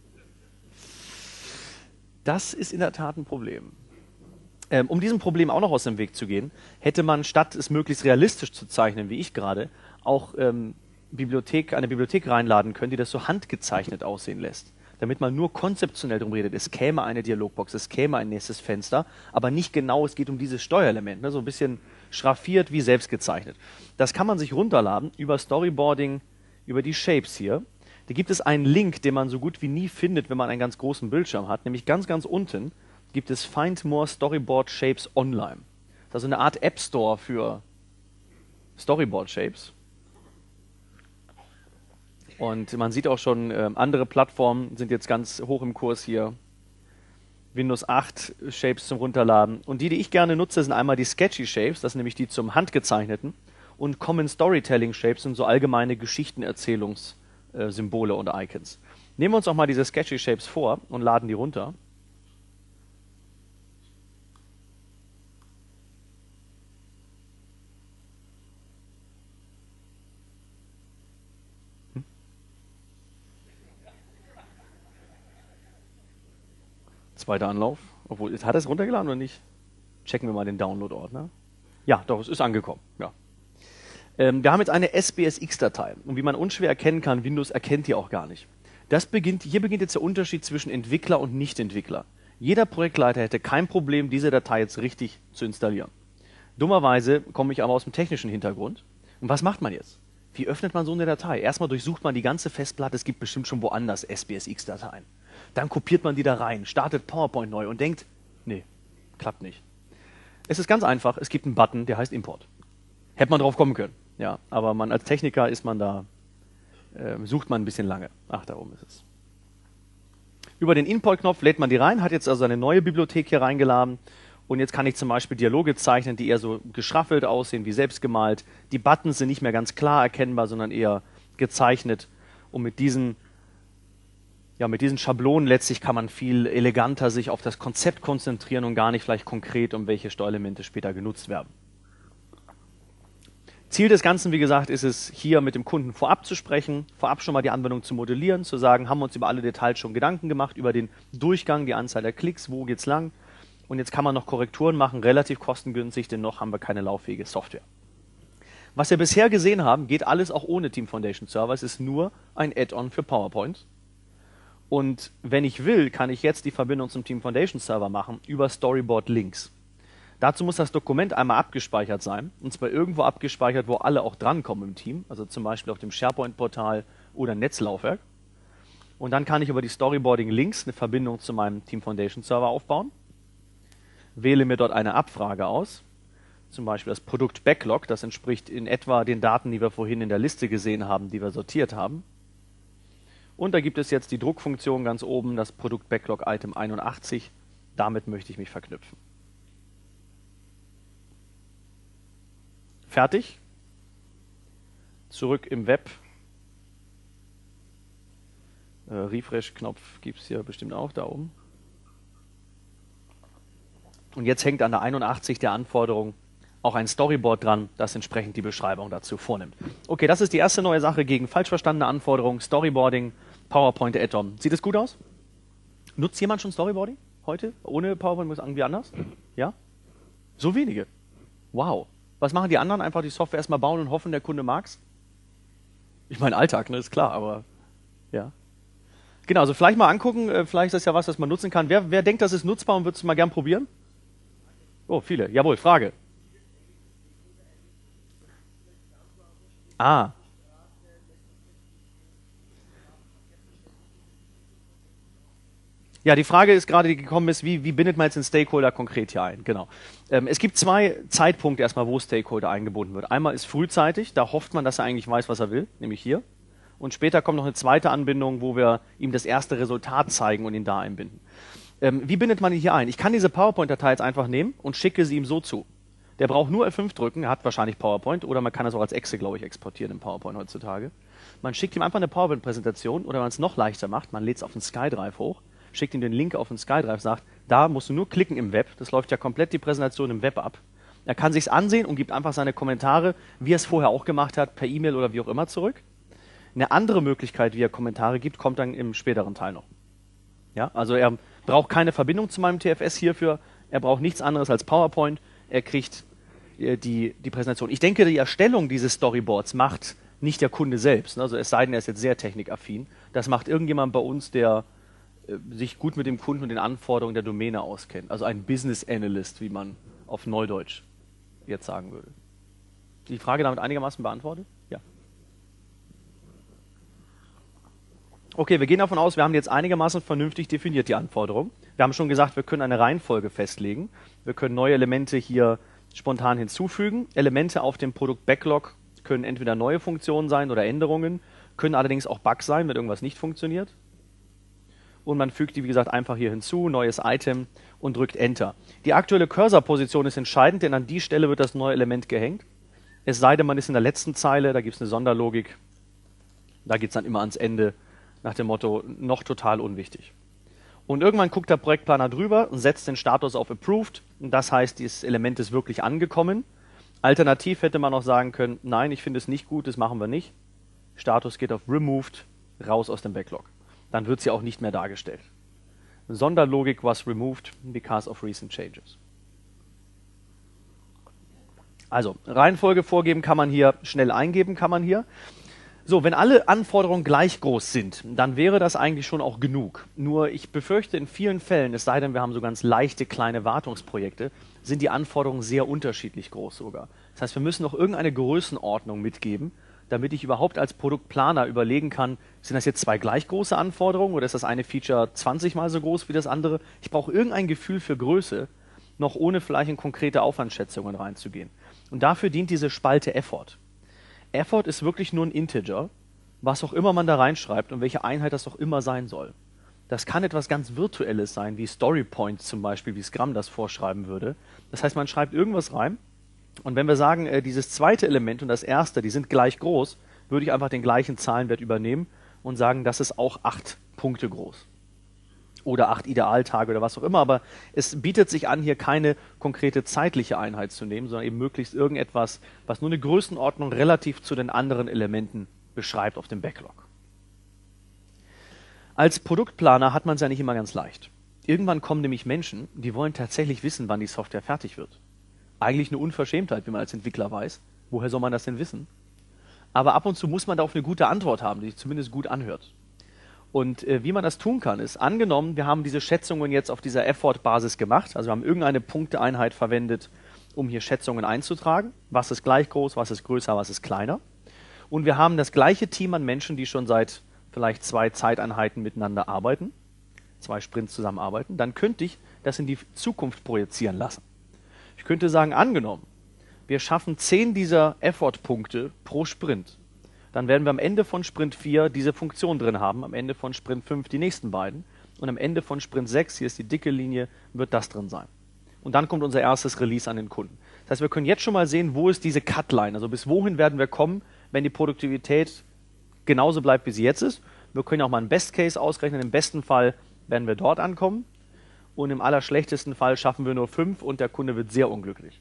A: Das ist in der Tat ein Problem. Ähm, um diesem Problem auch noch aus dem Weg zu gehen, hätte man, statt es möglichst realistisch zu zeichnen, wie ich gerade, auch ähm, Bibliothek, eine Bibliothek reinladen können, die das so handgezeichnet aussehen lässt. damit man nur konzeptionell drum redet. Es käme eine Dialogbox, es käme ein nächstes Fenster, aber nicht genau, es geht um dieses Steuerelement, ne? So ein bisschen schraffiert wie selbst gezeichnet. Das kann man sich runterladen über Storyboarding, über die Shapes hier. Da gibt es einen Link, den man so gut wie nie findet, wenn man einen ganz großen Bildschirm hat, nämlich ganz, ganz unten gibt es Find More Storyboard Shapes Online. Das ist also eine Art App Store für Storyboard Shapes. Und man sieht auch schon, äh, andere Plattformen sind jetzt ganz hoch im Kurs hier. Windows acht Shapes zum Runterladen. Und die, die ich gerne nutze, sind einmal die Sketchy Shapes, das sind nämlich die zum Handgezeichneten. Und Common Storytelling Shapes sind so allgemeine Geschichtenerzählungssymbole und Icons. Nehmen wir uns auch mal diese Sketchy Shapes vor und laden die runter. Zweiter Anlauf. Obwohl, hat er es runtergeladen oder nicht? Checken wir mal den Download-Ordner. Ja, doch, es ist angekommen. Ja. Ähm, wir haben jetzt eine S B S X-Datei. Und wie man unschwer erkennen kann, Windows erkennt die auch gar nicht. Das beginnt, hier beginnt jetzt der Unterschied zwischen Entwickler und Nicht-Entwickler. Jeder Projektleiter hätte kein Problem, diese Datei jetzt richtig zu installieren. Dummerweise komme ich aber aus dem technischen Hintergrund. Und was macht man jetzt? Wie öffnet man so eine Datei? Erstmal durchsucht man die ganze Festplatte, es gibt bestimmt schon woanders S B S X-Dateien. Dann kopiert man die da rein, startet PowerPoint neu und denkt, nee, klappt nicht. Es ist ganz einfach, es gibt einen Button, der heißt Import. Hätte man drauf kommen können, ja, aber man als Techniker ist man da, äh, sucht man ein bisschen lange. Ach, da oben ist es. Über den Import-Knopf lädt man die rein, hat jetzt also eine neue Bibliothek hier reingeladen und jetzt kann ich zum Beispiel Dialoge zeichnen, die eher so geschraffelt aussehen, wie selbst gemalt. Die Buttons sind nicht mehr ganz klar erkennbar, sondern eher gezeichnet und mit diesen Ja, mit diesen Schablonen letztlich kann man viel eleganter sich auf das Konzept konzentrieren und gar nicht vielleicht konkret, um welche Steuerelemente später genutzt werden. Ziel des Ganzen, wie gesagt, ist es, hier mit dem Kunden vorab zu sprechen, vorab schon mal die Anwendung zu modellieren, zu sagen, haben wir uns über alle Details schon Gedanken gemacht, über den Durchgang, die Anzahl der Klicks, wo geht's lang. Und jetzt kann man noch Korrekturen machen, relativ kostengünstig, denn noch haben wir keine lauffähige Software. Was wir bisher gesehen haben, geht alles auch ohne Team Foundation Server. Es ist nur ein Add-on für PowerPoint. Und wenn ich will, kann ich jetzt die Verbindung zum Team Foundation Server machen über Storyboard Links. Dazu muss das Dokument einmal abgespeichert sein, und zwar irgendwo abgespeichert, wo alle auch drankommen im Team, also zum Beispiel auf dem SharePoint-Portal oder Netzlaufwerk. Und dann kann ich über die Storyboarding Links eine Verbindung zu meinem Team Foundation Server aufbauen, wähle mir dort eine Abfrage aus, zum Beispiel das Produkt Backlog, das entspricht in etwa den Daten, die wir vorhin in der Liste gesehen haben, die wir sortiert haben. Und da gibt es jetzt die Druckfunktion ganz oben, das Produkt Backlog Item einundachtzig. Damit möchte ich mich verknüpfen. Fertig. Zurück im Web. Äh, Refresh-Knopf gibt es hier bestimmt auch da oben. Und jetzt hängt an der einundachtzig der Anforderung auch ein Storyboard dran, das entsprechend die Beschreibung dazu vornimmt. Okay, das ist die erste neue Sache gegen falsch verstandene Anforderungen. Storyboarding, PowerPoint Add-on. Sieht es gut aus? Nutzt jemand schon Storyboarding heute? Ohne PowerPoint muss irgendwie anders? Ja? So wenige. Wow. Was machen die anderen? Einfach die Software erstmal bauen und hoffen, der Kunde mag's? Ich meine, Alltag, ne, ist klar, aber ja. Genau, also vielleicht mal angucken, vielleicht ist das ja was, das man nutzen kann. Wer, wer denkt, das ist nutzbar und würde es mal gern probieren? Oh, viele. Jawohl, Frage. Ah. Ja, die Frage ist gerade, die gekommen ist, wie, wie bindet man jetzt den Stakeholder konkret hier ein? Genau. Ähm, es gibt zwei Zeitpunkte erstmal, wo Stakeholder eingebunden wird. Einmal ist frühzeitig, da hofft man, dass er eigentlich weiß, was er will, nämlich hier. Und später kommt noch eine zweite Anbindung, wo wir ihm das erste Resultat zeigen und ihn da einbinden. Ähm, wie bindet man ihn hier ein? Ich kann diese PowerPoint-Datei jetzt einfach nehmen und schicke sie ihm so zu. Der braucht nur F fünf drücken, er hat wahrscheinlich PowerPoint, oder man kann das auch als Excel, glaube ich, exportieren im PowerPoint heutzutage. Man schickt ihm einfach eine PowerPoint-Präsentation, oder wenn man es noch leichter macht, man lädt es auf den SkyDrive hoch, schickt ihm den Link auf den SkyDrive, sagt, da musst du nur klicken im Web, das läuft ja komplett die Präsentation im Web ab. Er kann sich's ansehen und gibt einfach seine Kommentare, wie er es vorher auch gemacht hat, per E-Mail oder wie auch immer zurück. Eine andere Möglichkeit, wie er Kommentare gibt, kommt dann im späteren Teil noch. Ja, also er braucht keine Verbindung zu meinem T F S hierfür, er braucht nichts anderes als PowerPoint, er kriegt äh, die, die Präsentation. Ich denke, die Erstellung dieses Storyboards macht nicht der Kunde selbst, also es sei denn, er ist jetzt sehr technikaffin, das macht irgendjemand bei uns, der äh, sich gut mit dem Kunden und den Anforderungen der Domäne auskennt. Also ein Business Analyst, wie man auf Neudeutsch jetzt sagen würde. Die Frage damit einigermaßen beantwortet? Ja. Okay, wir gehen davon aus, wir haben jetzt einigermaßen vernünftig definiert die Anforderungen. Wir haben schon gesagt, wir können eine Reihenfolge festlegen. Wir können neue Elemente hier spontan hinzufügen. Elemente auf dem Produkt-Backlog können entweder neue Funktionen sein oder Änderungen, können allerdings auch Bugs sein, wenn irgendwas nicht funktioniert. Und man fügt die, wie gesagt, einfach hier hinzu, neues Item und drückt Enter. Die aktuelle Cursor-Position ist entscheidend, denn an die Stelle wird das neue Element gehängt. Es sei denn, man ist in der letzten Zeile, da gibt es eine Sonderlogik. Da geht es dann immer ans Ende nach dem Motto, noch total unwichtig. Und irgendwann guckt der Projektplaner drüber und setzt den Status auf Approved. Und das heißt, dieses Element ist wirklich angekommen. Alternativ hätte man auch sagen können, nein, ich finde es nicht gut, das machen wir nicht. Status geht auf Removed, raus aus dem Backlog. Dann wird sie auch nicht mehr dargestellt. Sonderlogik was removed because of recent changes. Also, Reihenfolge vorgeben kann man hier, schnell eingeben kann man hier. So, wenn alle Anforderungen gleich groß sind, dann wäre das eigentlich schon auch genug. Nur ich befürchte, in vielen Fällen, es sei denn, wir haben so ganz leichte kleine Wartungsprojekte, sind die Anforderungen sehr unterschiedlich groß sogar. Das heißt, wir müssen noch irgendeine Größenordnung mitgeben, damit ich überhaupt als Produktplaner überlegen kann, sind das jetzt zwei gleich große Anforderungen oder ist das eine Feature zwanzig mal so groß wie das andere? Ich brauche irgendein Gefühl für Größe, noch ohne vielleicht in konkrete Aufwandschätzungen reinzugehen. Und dafür dient diese Spalte Effort. Effort ist wirklich nur ein Integer, was auch immer man da reinschreibt und welche Einheit das auch immer sein soll. Das kann etwas ganz Virtuelles sein, wie Storypoints zum Beispiel, wie Scrum das vorschreiben würde. Das heißt, man schreibt irgendwas rein und wenn wir sagen, äh, dieses zweite Element und das erste, die sind gleich groß, würde ich einfach den gleichen Zahlenwert übernehmen und sagen, das ist auch acht Punkte groß. Oder acht Idealtage oder was auch immer, aber es bietet sich an, hier keine konkrete zeitliche Einheit zu nehmen, sondern eben möglichst irgendetwas, was nur eine Größenordnung relativ zu den anderen Elementen beschreibt auf dem Backlog. Als Produktplaner hat man es ja nicht immer ganz leicht. Irgendwann kommen nämlich Menschen, die wollen tatsächlich wissen, wann die Software fertig wird. Eigentlich eine Unverschämtheit, wie man als Entwickler weiß. Woher soll man das denn wissen? Aber ab und zu muss man darauf eine gute Antwort haben, die sich zumindest gut anhört. Und äh, wie man das tun kann, ist, angenommen, wir haben diese Schätzungen jetzt auf dieser Effort-Basis gemacht, also wir haben irgendeine Punkteeinheit verwendet, um hier Schätzungen einzutragen, was ist gleich groß, was ist größer, was ist kleiner. Und wir haben das gleiche Team an Menschen, die schon seit vielleicht zwei Zeiteinheiten miteinander arbeiten, zwei Sprints zusammenarbeiten, dann könnte ich das in die Zukunft projizieren lassen. Ich könnte sagen, angenommen, wir schaffen zehn dieser Effort-Punkte pro Sprint. Dann werden wir am Ende von Sprint vier diese Funktion drin haben, am Ende von Sprint fünf die nächsten beiden und am Ende von Sprint sechs, hier ist die dicke Linie, wird das drin sein. Und dann kommt unser erstes Release an den Kunden. Das heißt, wir können jetzt schon mal sehen, wo ist diese Cutline, also bis wohin werden wir kommen, wenn die Produktivität genauso bleibt, wie sie jetzt ist. Wir können auch mal einen Best Case ausrechnen, im besten Fall werden wir dort ankommen und im allerschlechtesten Fall schaffen wir nur fünf und der Kunde wird sehr unglücklich.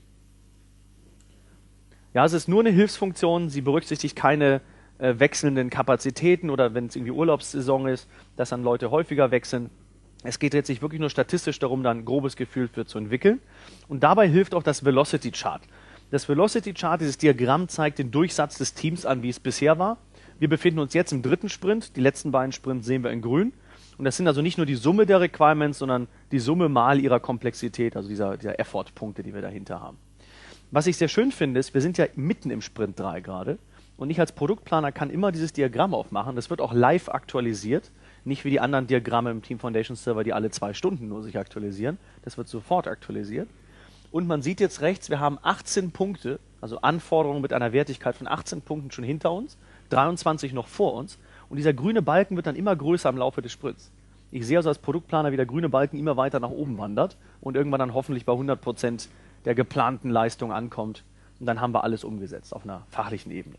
A: Ja, es ist nur eine Hilfsfunktion, sie berücksichtigt keine äh, wechselnden Kapazitäten oder wenn es irgendwie Urlaubssaison ist, dass dann Leute häufiger wechseln. Es geht jetzt sich wirklich nur statistisch darum, dann ein grobes Gefühl für zu entwickeln. Und dabei hilft auch das Velocity Chart. Das Velocity Chart, dieses Diagramm, zeigt den Durchsatz des Teams an, wie es bisher war. Wir befinden uns jetzt im dritten Sprint. Die letzten beiden Sprints sehen wir in grün. Und das sind also nicht nur die Summe der Requirements, sondern die Summe mal ihrer Komplexität, also dieser, dieser Effort-Punkte, die wir dahinter haben. Was ich sehr schön finde, ist, wir sind ja mitten im Sprint drei gerade. Und ich als Produktplaner kann immer dieses Diagramm aufmachen. Das wird auch live aktualisiert. Nicht wie die anderen Diagramme im Team Foundation Server, die alle zwei Stunden nur sich aktualisieren. Das wird sofort aktualisiert. Und man sieht jetzt rechts, wir haben achtzehn Punkte, also Anforderungen mit einer Wertigkeit von achtzehn Punkten schon hinter uns, dreiundzwanzig noch vor uns. Und dieser grüne Balken wird dann immer größer im Laufe des Sprints. Ich sehe also als Produktplaner, wie der grüne Balken immer weiter nach oben wandert und irgendwann dann hoffentlich bei hundert Prozent der geplanten Leistung ankommt. Und dann haben wir alles umgesetzt auf einer fachlichen Ebene.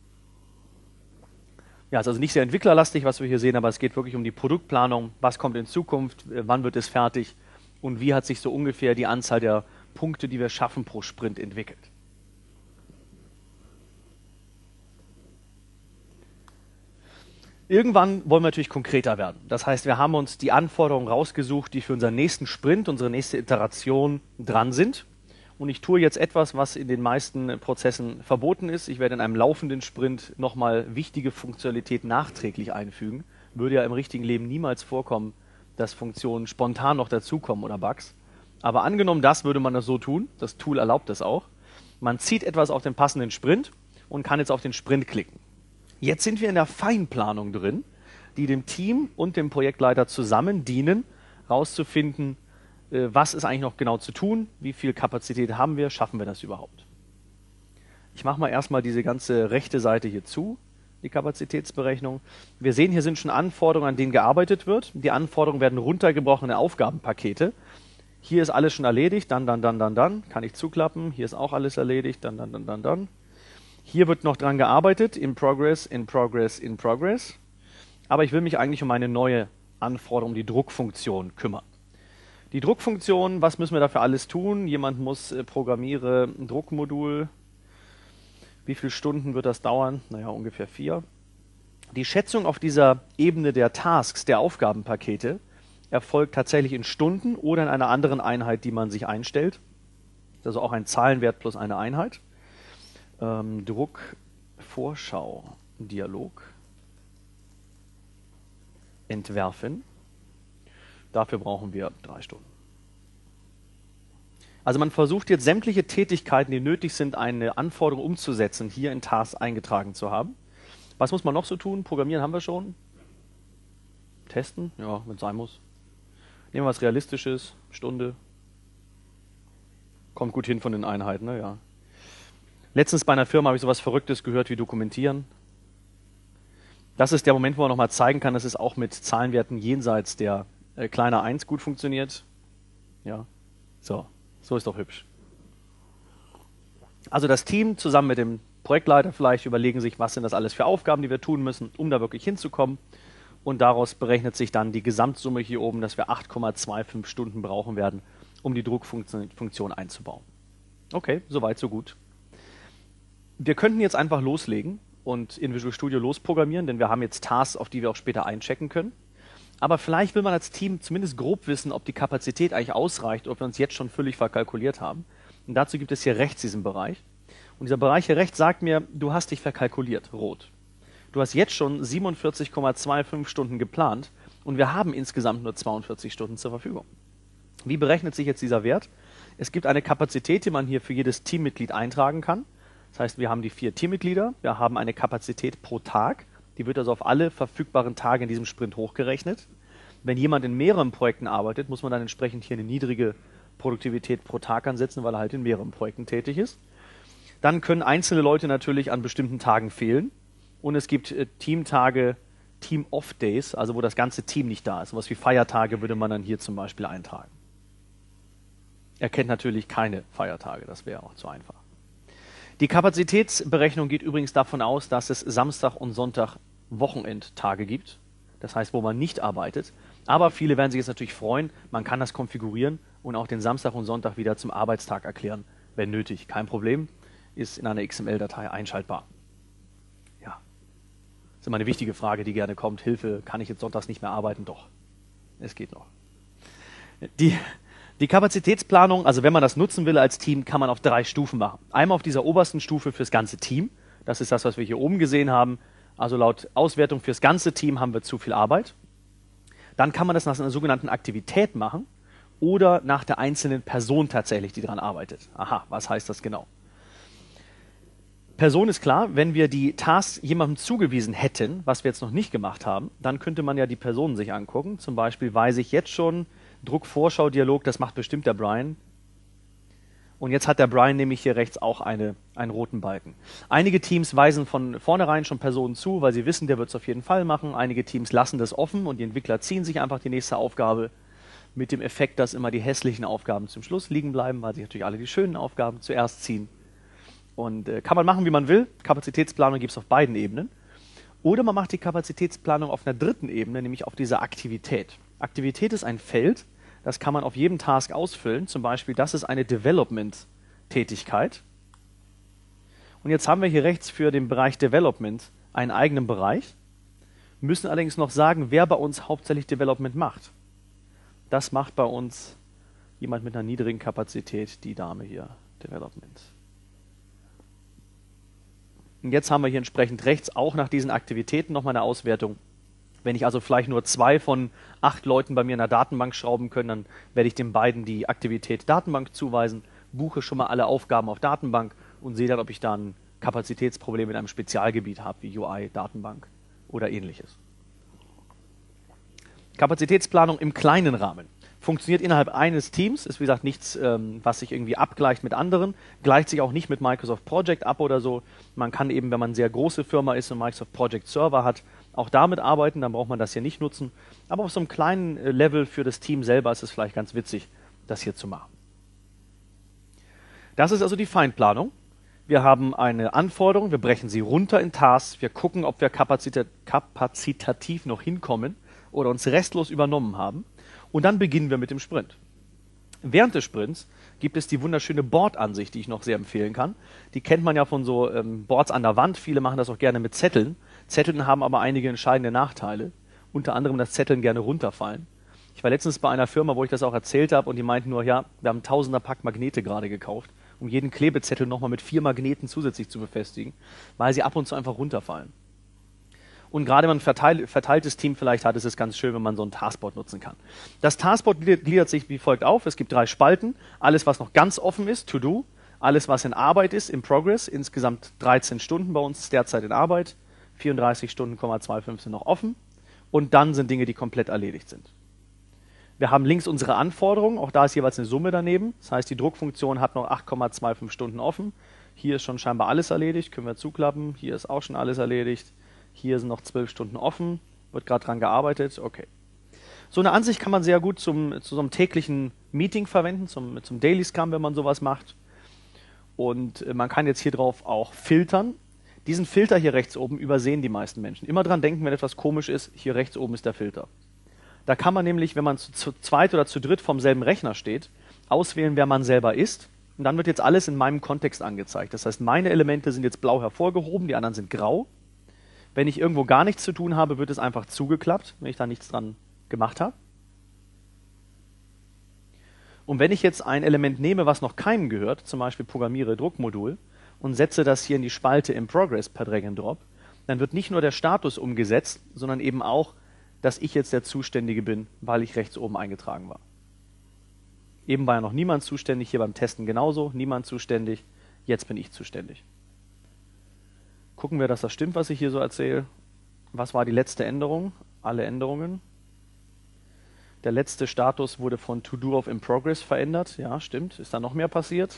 A: Ja, es ist also nicht sehr entwicklerlastig, was wir hier sehen, aber es geht wirklich um die Produktplanung. Was kommt in Zukunft? Wann wird es fertig? Und wie hat sich so ungefähr die Anzahl der Punkte, die wir schaffen pro Sprint, entwickelt? Irgendwann wollen wir natürlich konkreter werden. Das heißt, wir haben uns die Anforderungen rausgesucht, die für unseren nächsten Sprint, unsere nächste Iteration dran sind. Und ich tue jetzt etwas, was in den meisten Prozessen verboten ist. Ich werde in einem laufenden Sprint nochmal wichtige Funktionalität nachträglich einfügen. Würde ja im richtigen Leben niemals vorkommen, dass Funktionen spontan noch dazukommen oder Bugs. Aber angenommen das, würde man das so tun, das Tool erlaubt das auch. Man zieht etwas auf den passenden Sprint und kann jetzt auf den Sprint klicken. Jetzt sind wir in der Feinplanung drin, die dem Team und dem Projektleiter zusammen dienen, herauszufinden, was ist eigentlich noch genau zu tun, wie viel Kapazität haben wir, schaffen wir das überhaupt. Ich mache mal erstmal diese ganze rechte Seite hier zu, die Kapazitätsberechnung. Wir sehen, hier sind schon Anforderungen, an denen gearbeitet wird. Die Anforderungen werden runtergebrochen in Aufgabenpakete. Hier ist alles schon erledigt, dann, dann, dann, dann, dann, kann ich zuklappen. Hier ist auch alles erledigt, dann, dann, dann, dann, dann. Hier wird noch dran gearbeitet, in progress, in progress, in progress. Aber ich will mich eigentlich um eine neue Anforderung, die Druckfunktion, kümmern. Die Druckfunktion, was müssen wir dafür alles tun? Jemand muss äh, programmiere ein Druckmodul. Wie viele Stunden wird das dauern? Naja, ungefähr vier. Die Schätzung auf dieser Ebene der Tasks, der Aufgabenpakete, erfolgt tatsächlich in Stunden oder in einer anderen Einheit, die man sich einstellt. Das ist also auch ein Zahlenwert plus eine Einheit. Ähm, Druck, Vorschau, Dialog, entwerfen. Dafür brauchen wir drei Stunden. Also man versucht jetzt sämtliche Tätigkeiten, die nötig sind, eine Anforderung umzusetzen, hier in Tasks eingetragen zu haben. Was muss man noch so tun? Programmieren haben wir schon. Testen? Ja, wenn es sein muss. Nehmen wir was Realistisches. Stunde. Kommt gut hin von den Einheiten, ne? Ja. Letztens bei einer Firma habe ich sowas Verrücktes gehört wie dokumentieren. Das ist der Moment, wo man nochmal zeigen kann, dass es auch mit Zahlenwerten jenseits der äh, kleiner eins gut funktioniert. Ja, so. So ist doch hübsch. Also das Team zusammen mit dem Projektleiter vielleicht überlegen sich, was sind das alles für Aufgaben, die wir tun müssen, um da wirklich hinzukommen. Und daraus berechnet sich dann die Gesamtsumme hier oben, dass wir acht Komma fünfundzwanzig Stunden brauchen werden, um die Druckfunktion einzubauen. Okay, soweit, so gut. Wir könnten jetzt einfach loslegen und in Visual Studio losprogrammieren, denn wir haben jetzt Tasks, auf die wir auch später einchecken können. Aber vielleicht will man als Team zumindest grob wissen, ob die Kapazität eigentlich ausreicht, ob wir uns jetzt schon völlig verkalkuliert haben. Und dazu gibt es hier rechts diesen Bereich. Und dieser Bereich hier rechts sagt mir, du hast dich verkalkuliert, rot. Du hast jetzt schon siebenundvierzig Komma fünfundzwanzig Stunden geplant und wir haben insgesamt nur zweiundvierzig Stunden zur Verfügung. Wie berechnet sich jetzt dieser Wert? Es gibt eine Kapazität, die man hier für jedes Teammitglied eintragen kann. Das heißt, wir haben die vier Teammitglieder, wir haben eine Kapazität pro Tag. Die wird also auf alle verfügbaren Tage in diesem Sprint hochgerechnet. Wenn jemand in mehreren Projekten arbeitet, muss man dann entsprechend hier eine niedrige Produktivität pro Tag ansetzen, weil er halt in mehreren Projekten tätig ist. Dann können einzelne Leute natürlich an bestimmten Tagen fehlen. Und es gibt äh, Teamtage, Team-Off-Days, also wo das ganze Team nicht da ist. Sowas wie Feiertage würde man dann hier zum Beispiel eintragen. Er kennt natürlich keine Feiertage, das wäre auch zu einfach. Die Kapazitätsberechnung geht übrigens davon aus, dass es Samstag und Sonntag Wochenendtage gibt. Das heißt, wo man nicht arbeitet. Aber viele werden sich jetzt natürlich freuen, man kann das konfigurieren und auch den Samstag und Sonntag wieder zum Arbeitstag erklären, wenn nötig. Kein Problem, ist in einer X M L-Datei einschaltbar. Ja, das ist immer eine wichtige Frage, die gerne kommt. Hilfe, kann ich jetzt sonntags nicht mehr arbeiten? Doch, es geht noch. Die... Die Kapazitätsplanung, also wenn man das nutzen will als Team, kann man auf drei Stufen machen. Einmal auf dieser obersten Stufe fürs ganze Team. Das ist das, was wir hier oben gesehen haben. Also laut Auswertung fürs ganze Team haben wir zu viel Arbeit. Dann kann man das nach einer sogenannten Aktivität machen oder nach der einzelnen Person tatsächlich, die daran arbeitet. Aha, was heißt das genau? Person ist klar, wenn wir die Tasks jemandem zugewiesen hätten, was wir jetzt noch nicht gemacht haben, dann könnte man ja die Personen sich angucken. Zum Beispiel weiß ich jetzt schon, Druck-Vorschau-Dialog, das macht bestimmt der Brian. Und jetzt hat der Brian nämlich hier rechts auch eine, einen roten Balken. Einige Teams weisen von vornherein schon Personen zu, weil sie wissen, der wird es auf jeden Fall machen. Einige Teams lassen das offen und die Entwickler ziehen sich einfach die nächste Aufgabe mit dem Effekt, dass immer die hässlichen Aufgaben zum Schluss liegen bleiben, weil sich natürlich alle die schönen Aufgaben zuerst ziehen. Und äh, kann man machen, wie man will. Kapazitätsplanung gibt es auf beiden Ebenen. Oder man macht die Kapazitätsplanung auf einer dritten Ebene, nämlich auf dieser Aktivität. Aktivität ist ein Feld, das kann man auf jedem Task ausfüllen. Zum Beispiel, das ist eine Development-Tätigkeit. Und jetzt haben wir hier rechts für den Bereich Development einen eigenen Bereich, müssen allerdings noch sagen, wer bei uns hauptsächlich Development macht. Das macht bei uns jemand mit einer niedrigen Kapazität, die Dame hier, Development. Und jetzt haben wir hier entsprechend rechts auch nach diesen Aktivitäten nochmal eine Auswertung. Wenn ich also vielleicht nur zwei von acht Leuten bei mir in der Datenbank schrauben können, dann werde ich den beiden die Aktivität Datenbank zuweisen, buche schon mal alle Aufgaben auf Datenbank und sehe dann, ob ich da ein Kapazitätsproblem in einem Spezialgebiet habe, wie U I, Datenbank oder ähnliches. Kapazitätsplanung im kleinen Rahmen. Funktioniert innerhalb eines Teams, ist wie gesagt nichts, ähm, was sich irgendwie abgleicht mit anderen, gleicht sich auch nicht mit Microsoft Project ab oder so. Man kann eben, wenn man eine sehr große Firma ist und Microsoft Project Server hat, auch damit arbeiten, dann braucht man das hier nicht nutzen. Aber auf so einem kleinen äh, Level für das Team selber ist es vielleicht ganz witzig, das hier zu machen. Das ist also die Feinplanung. Wir haben eine Anforderung, wir brechen sie runter in Tasks, wir gucken, ob wir kapazita- kapazitativ noch hinkommen oder uns restlos übernommen haben. Und dann beginnen wir mit dem Sprint. Während des Sprints gibt es die wunderschöne Board-Ansicht, die ich noch sehr empfehlen kann. Die kennt man ja von so ähm, Boards an der Wand. Viele machen das auch gerne mit Zetteln. Zetteln haben aber einige entscheidende Nachteile. Unter anderem, dass Zetteln gerne runterfallen. Ich war letztens bei einer Firma, wo ich das auch erzählt habe und die meinten nur, ja, wir haben tausender Pack Magnete gerade gekauft, um jeden Klebezettel nochmal mit vier Magneten zusätzlich zu befestigen, weil sie ab und zu einfach runterfallen. Und gerade wenn man ein verteil, verteiltes Team vielleicht hat, ist es ganz schön, wenn man so ein Taskboard nutzen kann. Das Taskboard gliedert sich wie folgt auf. Es gibt drei Spalten. Alles, was noch ganz offen ist, To Do. Alles, was in Arbeit ist, in Progress. Insgesamt dreizehn Stunden bei uns derzeit in Arbeit. vierunddreißig Stunden, fünfundzwanzig sind noch offen. Und dann sind Dinge, die komplett erledigt sind. Wir haben links unsere Anforderungen. Auch da ist jeweils eine Summe daneben. Das heißt, die Druckfunktion hat noch acht Komma fünfundzwanzig Stunden offen. Hier ist schon scheinbar alles erledigt. Können wir zuklappen. Hier ist auch schon alles erledigt. Hier sind noch zwölf Stunden offen, wird gerade dran gearbeitet, okay. So eine Ansicht kann man sehr gut zum, zu so einem täglichen Meeting verwenden, zum, zum Daily Scrum, wenn man sowas macht. Und man kann jetzt hier drauf auch filtern. Diesen Filter hier rechts oben übersehen die meisten Menschen. Immer dran denken, wenn etwas komisch ist, hier rechts oben ist der Filter. Da kann man nämlich, wenn man zu, zu zweit oder zu dritt vom selben Rechner steht, auswählen, wer man selber ist. Und dann wird jetzt alles in meinem Kontext angezeigt. Das heißt, meine Elemente sind jetzt blau hervorgehoben, die anderen sind grau. Wenn ich irgendwo gar nichts zu tun habe, wird es einfach zugeklappt, wenn ich da nichts dran gemacht habe. Und wenn ich jetzt ein Element nehme, was noch keinem gehört, zum Beispiel programmiere Druckmodul, und setze das hier in die Spalte im Progress per Drag and Drop, dann wird nicht nur der Status umgesetzt, sondern eben auch, dass ich jetzt der Zuständige bin, weil ich rechts oben eingetragen war. Eben war ja noch niemand zuständig, hier beim Testen genauso, niemand zuständig, jetzt bin ich zuständig. Gucken wir, dass das stimmt, was ich hier so erzähle. Was war die letzte Änderung? Alle Änderungen. Der letzte Status wurde von To Do auf In Progress verändert. Ja, stimmt. Ist da noch mehr passiert?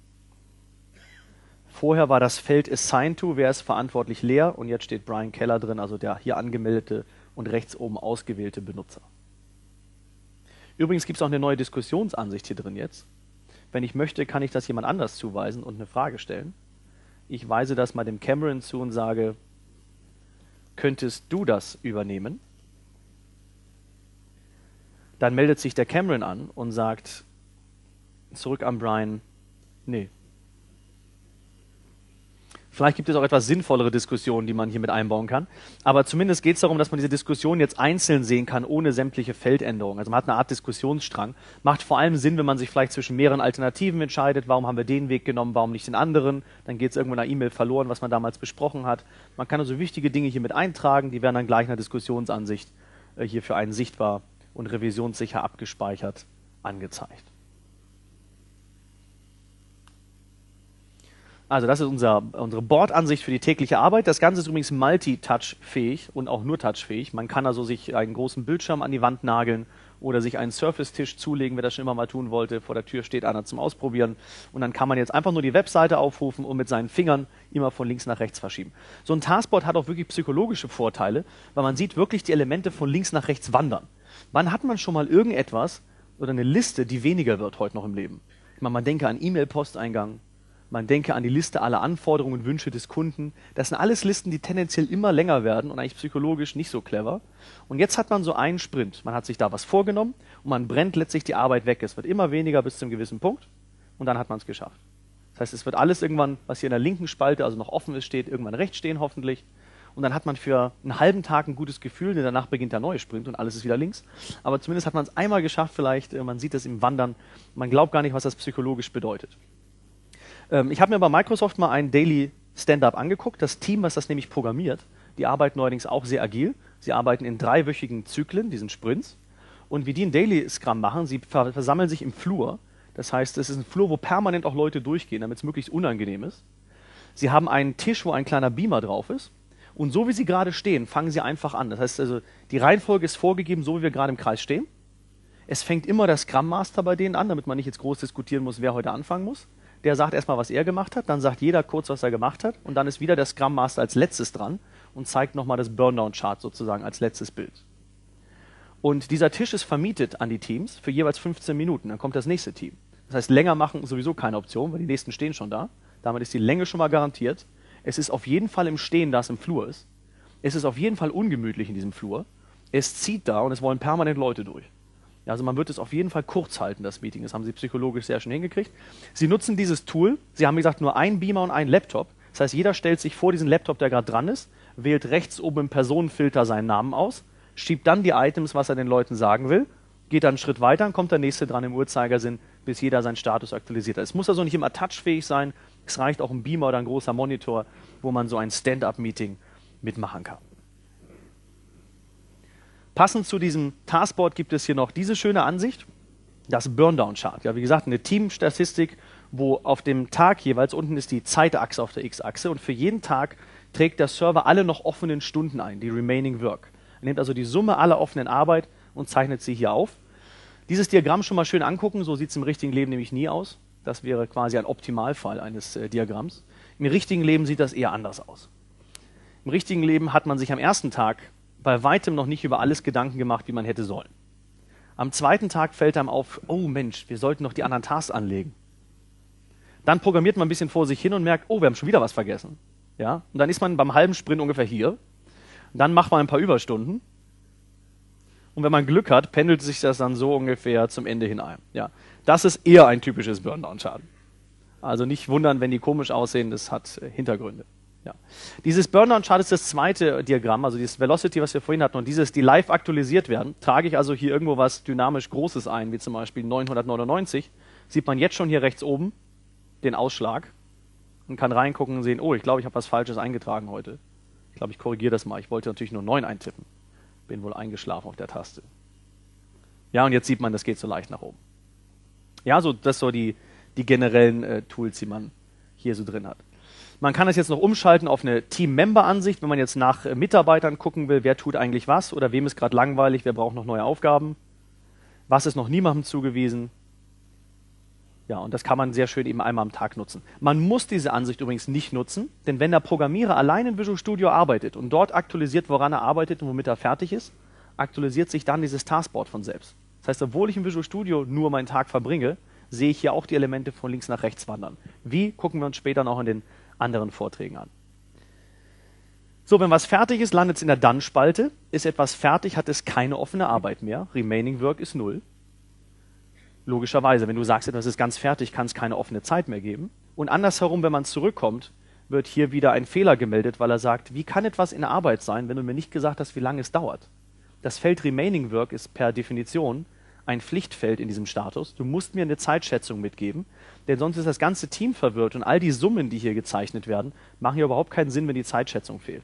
A: Vorher war das Feld Assign To, wer ist verantwortlich, leer. Und jetzt steht Brian Keller drin, also der hier angemeldete und rechts oben ausgewählte Benutzer. Übrigens gibt es auch eine neue Diskussionsansicht hier drin jetzt. Wenn ich möchte, kann ich das jemand anders zuweisen und eine Frage stellen. Ich weise das mal dem Cameron zu und sage, könntest du das übernehmen? Dann meldet sich der Cameron an und sagt zurück an Brian, nee. Vielleicht gibt es auch etwas sinnvollere Diskussionen, die man hier mit einbauen kann. Aber zumindest geht es darum, dass man diese Diskussion jetzt einzeln sehen kann, ohne sämtliche Feldänderungen. Also man hat eine Art Diskussionsstrang. Macht vor allem Sinn, wenn man sich vielleicht zwischen mehreren Alternativen entscheidet. Warum haben wir den Weg genommen, warum nicht den anderen? Dann geht es irgendwo in einer E-Mail verloren, was man damals besprochen hat. Man kann also wichtige Dinge hier mit eintragen. Die werden dann gleich in der Diskussionsansicht äh, hier für einen sichtbar und revisionssicher abgespeichert angezeigt. Also das ist unser, unsere Board-Ansicht für die tägliche Arbeit. Das Ganze ist übrigens multi-touch-fähig und auch nur touch-fähig. Man kann also sich einen großen Bildschirm an die Wand nageln oder sich einen Surface-Tisch zulegen, wer das schon immer mal tun wollte. Vor der Tür steht einer zum Ausprobieren. Und dann kann man jetzt einfach nur die Webseite aufrufen und mit seinen Fingern immer von links nach rechts verschieben. So ein Taskboard hat auch wirklich psychologische Vorteile, weil man sieht wirklich die Elemente von links nach rechts wandern. Wann hat man schon mal irgendetwas oder eine Liste, die weniger wird heute noch im Leben? Ich meine, man denke an E-Mail-Posteingang. Man denke an die Liste aller Anforderungen und Wünsche des Kunden. Das sind alles Listen, die tendenziell immer länger werden und eigentlich psychologisch nicht so clever. Und jetzt hat man so einen Sprint. Man hat sich da was vorgenommen und man brennt letztlich die Arbeit weg. Es wird immer weniger bis zu einem gewissen Punkt und dann hat man es geschafft. Das heißt, es wird alles irgendwann, was hier in der linken Spalte, also noch offen ist, steht, irgendwann rechts stehen hoffentlich. Und dann hat man für einen halben Tag ein gutes Gefühl, denn danach beginnt der neue Sprint und alles ist wieder links. Aber zumindest hat man es einmal geschafft vielleicht. Man sieht es im Wandern. Man glaubt gar nicht, was das psychologisch bedeutet. Ich habe mir bei Microsoft mal ein Daily Stand-Up angeguckt. Das Team, was das nämlich programmiert, die arbeiten neuerdings auch sehr agil. Sie arbeiten in dreiwöchigen Zyklen, diesen Sprints. Und wie die ein Daily Scrum machen, sie versammeln sich im Flur. Das heißt, es ist ein Flur, wo permanent auch Leute durchgehen, damit es möglichst unangenehm ist. Sie haben einen Tisch, wo ein kleiner Beamer drauf ist. Und so wie sie gerade stehen, fangen sie einfach an. Das heißt also, die Reihenfolge ist vorgegeben, so wie wir gerade im Kreis stehen. Es fängt immer der Scrum Master bei denen an, damit man nicht jetzt groß diskutieren muss, wer heute anfangen muss. Der sagt erstmal, was er gemacht hat, dann sagt jeder kurz, was er gemacht hat. Und dann ist wieder der Scrum Master als letztes dran und zeigt nochmal das Burndown-Chart sozusagen als letztes Bild. Und dieser Tisch ist vermietet an die Teams für jeweils fünfzehn Minuten. Dann kommt das nächste Team. Das heißt, länger machen ist sowieso keine Option, weil die nächsten stehen schon da. Damit ist die Länge schon mal garantiert. Es ist auf jeden Fall im Stehen, da es im Flur ist. Es ist auf jeden Fall ungemütlich in diesem Flur. Es zieht da und es wollen permanent Leute durch. Ja, also man wird es auf jeden Fall kurz halten, das Meeting. Das haben sie psychologisch sehr schön hingekriegt. Sie nutzen dieses Tool. Sie haben, wie gesagt, nur einen Beamer und einen Laptop. Das heißt, jeder stellt sich vor diesen Laptop, der gerade dran ist, wählt rechts oben im Personenfilter seinen Namen aus, schiebt dann die Items, was er den Leuten sagen will, geht dann einen Schritt weiter und kommt der nächste dran im Uhrzeigersinn, bis jeder seinen Status aktualisiert hat. Es muss also nicht immer touchfähig sein. Es reicht auch ein Beamer oder ein großer Monitor, wo man so ein Stand-up-Meeting mitmachen kann. Passend zu diesem Taskboard gibt es hier noch diese schöne Ansicht, das Burndown-Chart. Ja, wie gesagt, eine Teamstatistik, wo auf dem Tag jeweils unten ist die Zeitachse auf der X-Achse und für jeden Tag trägt der Server alle noch offenen Stunden ein, die Remaining Work. Er nimmt also die Summe aller offenen Arbeit und zeichnet sie hier auf. Dieses Diagramm schon mal schön angucken, so sieht es im richtigen Leben nämlich nie aus. Das wäre quasi ein Optimalfall eines äh, Diagramms. Im richtigen Leben sieht das eher anders aus. Im richtigen Leben hat man sich am ersten Tag bei weitem noch nicht über alles Gedanken gemacht, wie man hätte sollen. Am zweiten Tag fällt einem auf, oh Mensch, wir sollten noch die anderen Tasks anlegen. Dann programmiert man ein bisschen vor sich hin und merkt, oh, wir haben schon wieder was vergessen. Ja? Und dann ist man beim halben Sprint ungefähr hier. Und dann macht man ein paar Überstunden. Und wenn man Glück hat, pendelt sich das dann so ungefähr zum Ende hin ein. Ja. Das ist eher ein typisches Burndown-Chart. Also nicht wundern, wenn die komisch aussehen, das hat äh, Hintergründe. Ja. Dieses Burndown-Chart ist das zweite Diagramm, also dieses Velocity, was wir vorhin hatten, und dieses, die live aktualisiert werden. Trage ich also hier irgendwo was dynamisch Großes ein, wie zum Beispiel neunhundertneunundneunzig, sieht man jetzt schon hier rechts oben den Ausschlag und kann reingucken und sehen, oh, ich glaube, ich habe was Falsches eingetragen heute. Ich glaube, ich korrigiere das mal. Ich wollte natürlich nur neun eintippen. Bin wohl eingeschlafen auf der Taste. Ja, und jetzt sieht man, das geht so leicht nach oben. Ja, so das so die, die generellen äh, Tools, die man hier so drin hat. Man kann das jetzt noch umschalten auf eine Team-Member-Ansicht, wenn man jetzt nach äh, Mitarbeitern gucken will, wer tut eigentlich was oder wem ist gerade langweilig, wer braucht noch neue Aufgaben, was ist noch niemandem zugewiesen. Ja, und das kann man sehr schön eben einmal am Tag nutzen. Man muss diese Ansicht übrigens nicht nutzen, denn wenn der Programmierer allein in Visual Studio arbeitet und dort aktualisiert, woran er arbeitet und womit er fertig ist, aktualisiert sich dann dieses Taskboard von selbst. Das heißt, obwohl ich in Visual Studio nur meinen Tag verbringe, sehe ich hier auch die Elemente von links nach rechts wandern. Wie, gucken wir uns später noch in den anderen Vorträgen an. So, wenn was fertig ist, landet es in der Done-Spalte. Ist etwas fertig, hat es keine offene Arbeit mehr. Remaining Work ist null. Logischerweise, wenn du sagst, etwas ist ganz fertig, kann es keine offene Zeit mehr geben. Und andersherum, wenn man zurückkommt, wird hier wieder ein Fehler gemeldet, weil er sagt, wie kann etwas in Arbeit sein, wenn du mir nicht gesagt hast, wie lange es dauert? Das Feld Remaining Work ist per Definition ein Pflichtfeld in diesem Status. Du musst mir eine Zeitschätzung mitgeben, denn sonst ist das ganze Team verwirrt und all die Summen, die hier gezeichnet werden, machen ja überhaupt keinen Sinn, wenn die Zeitschätzung fehlt.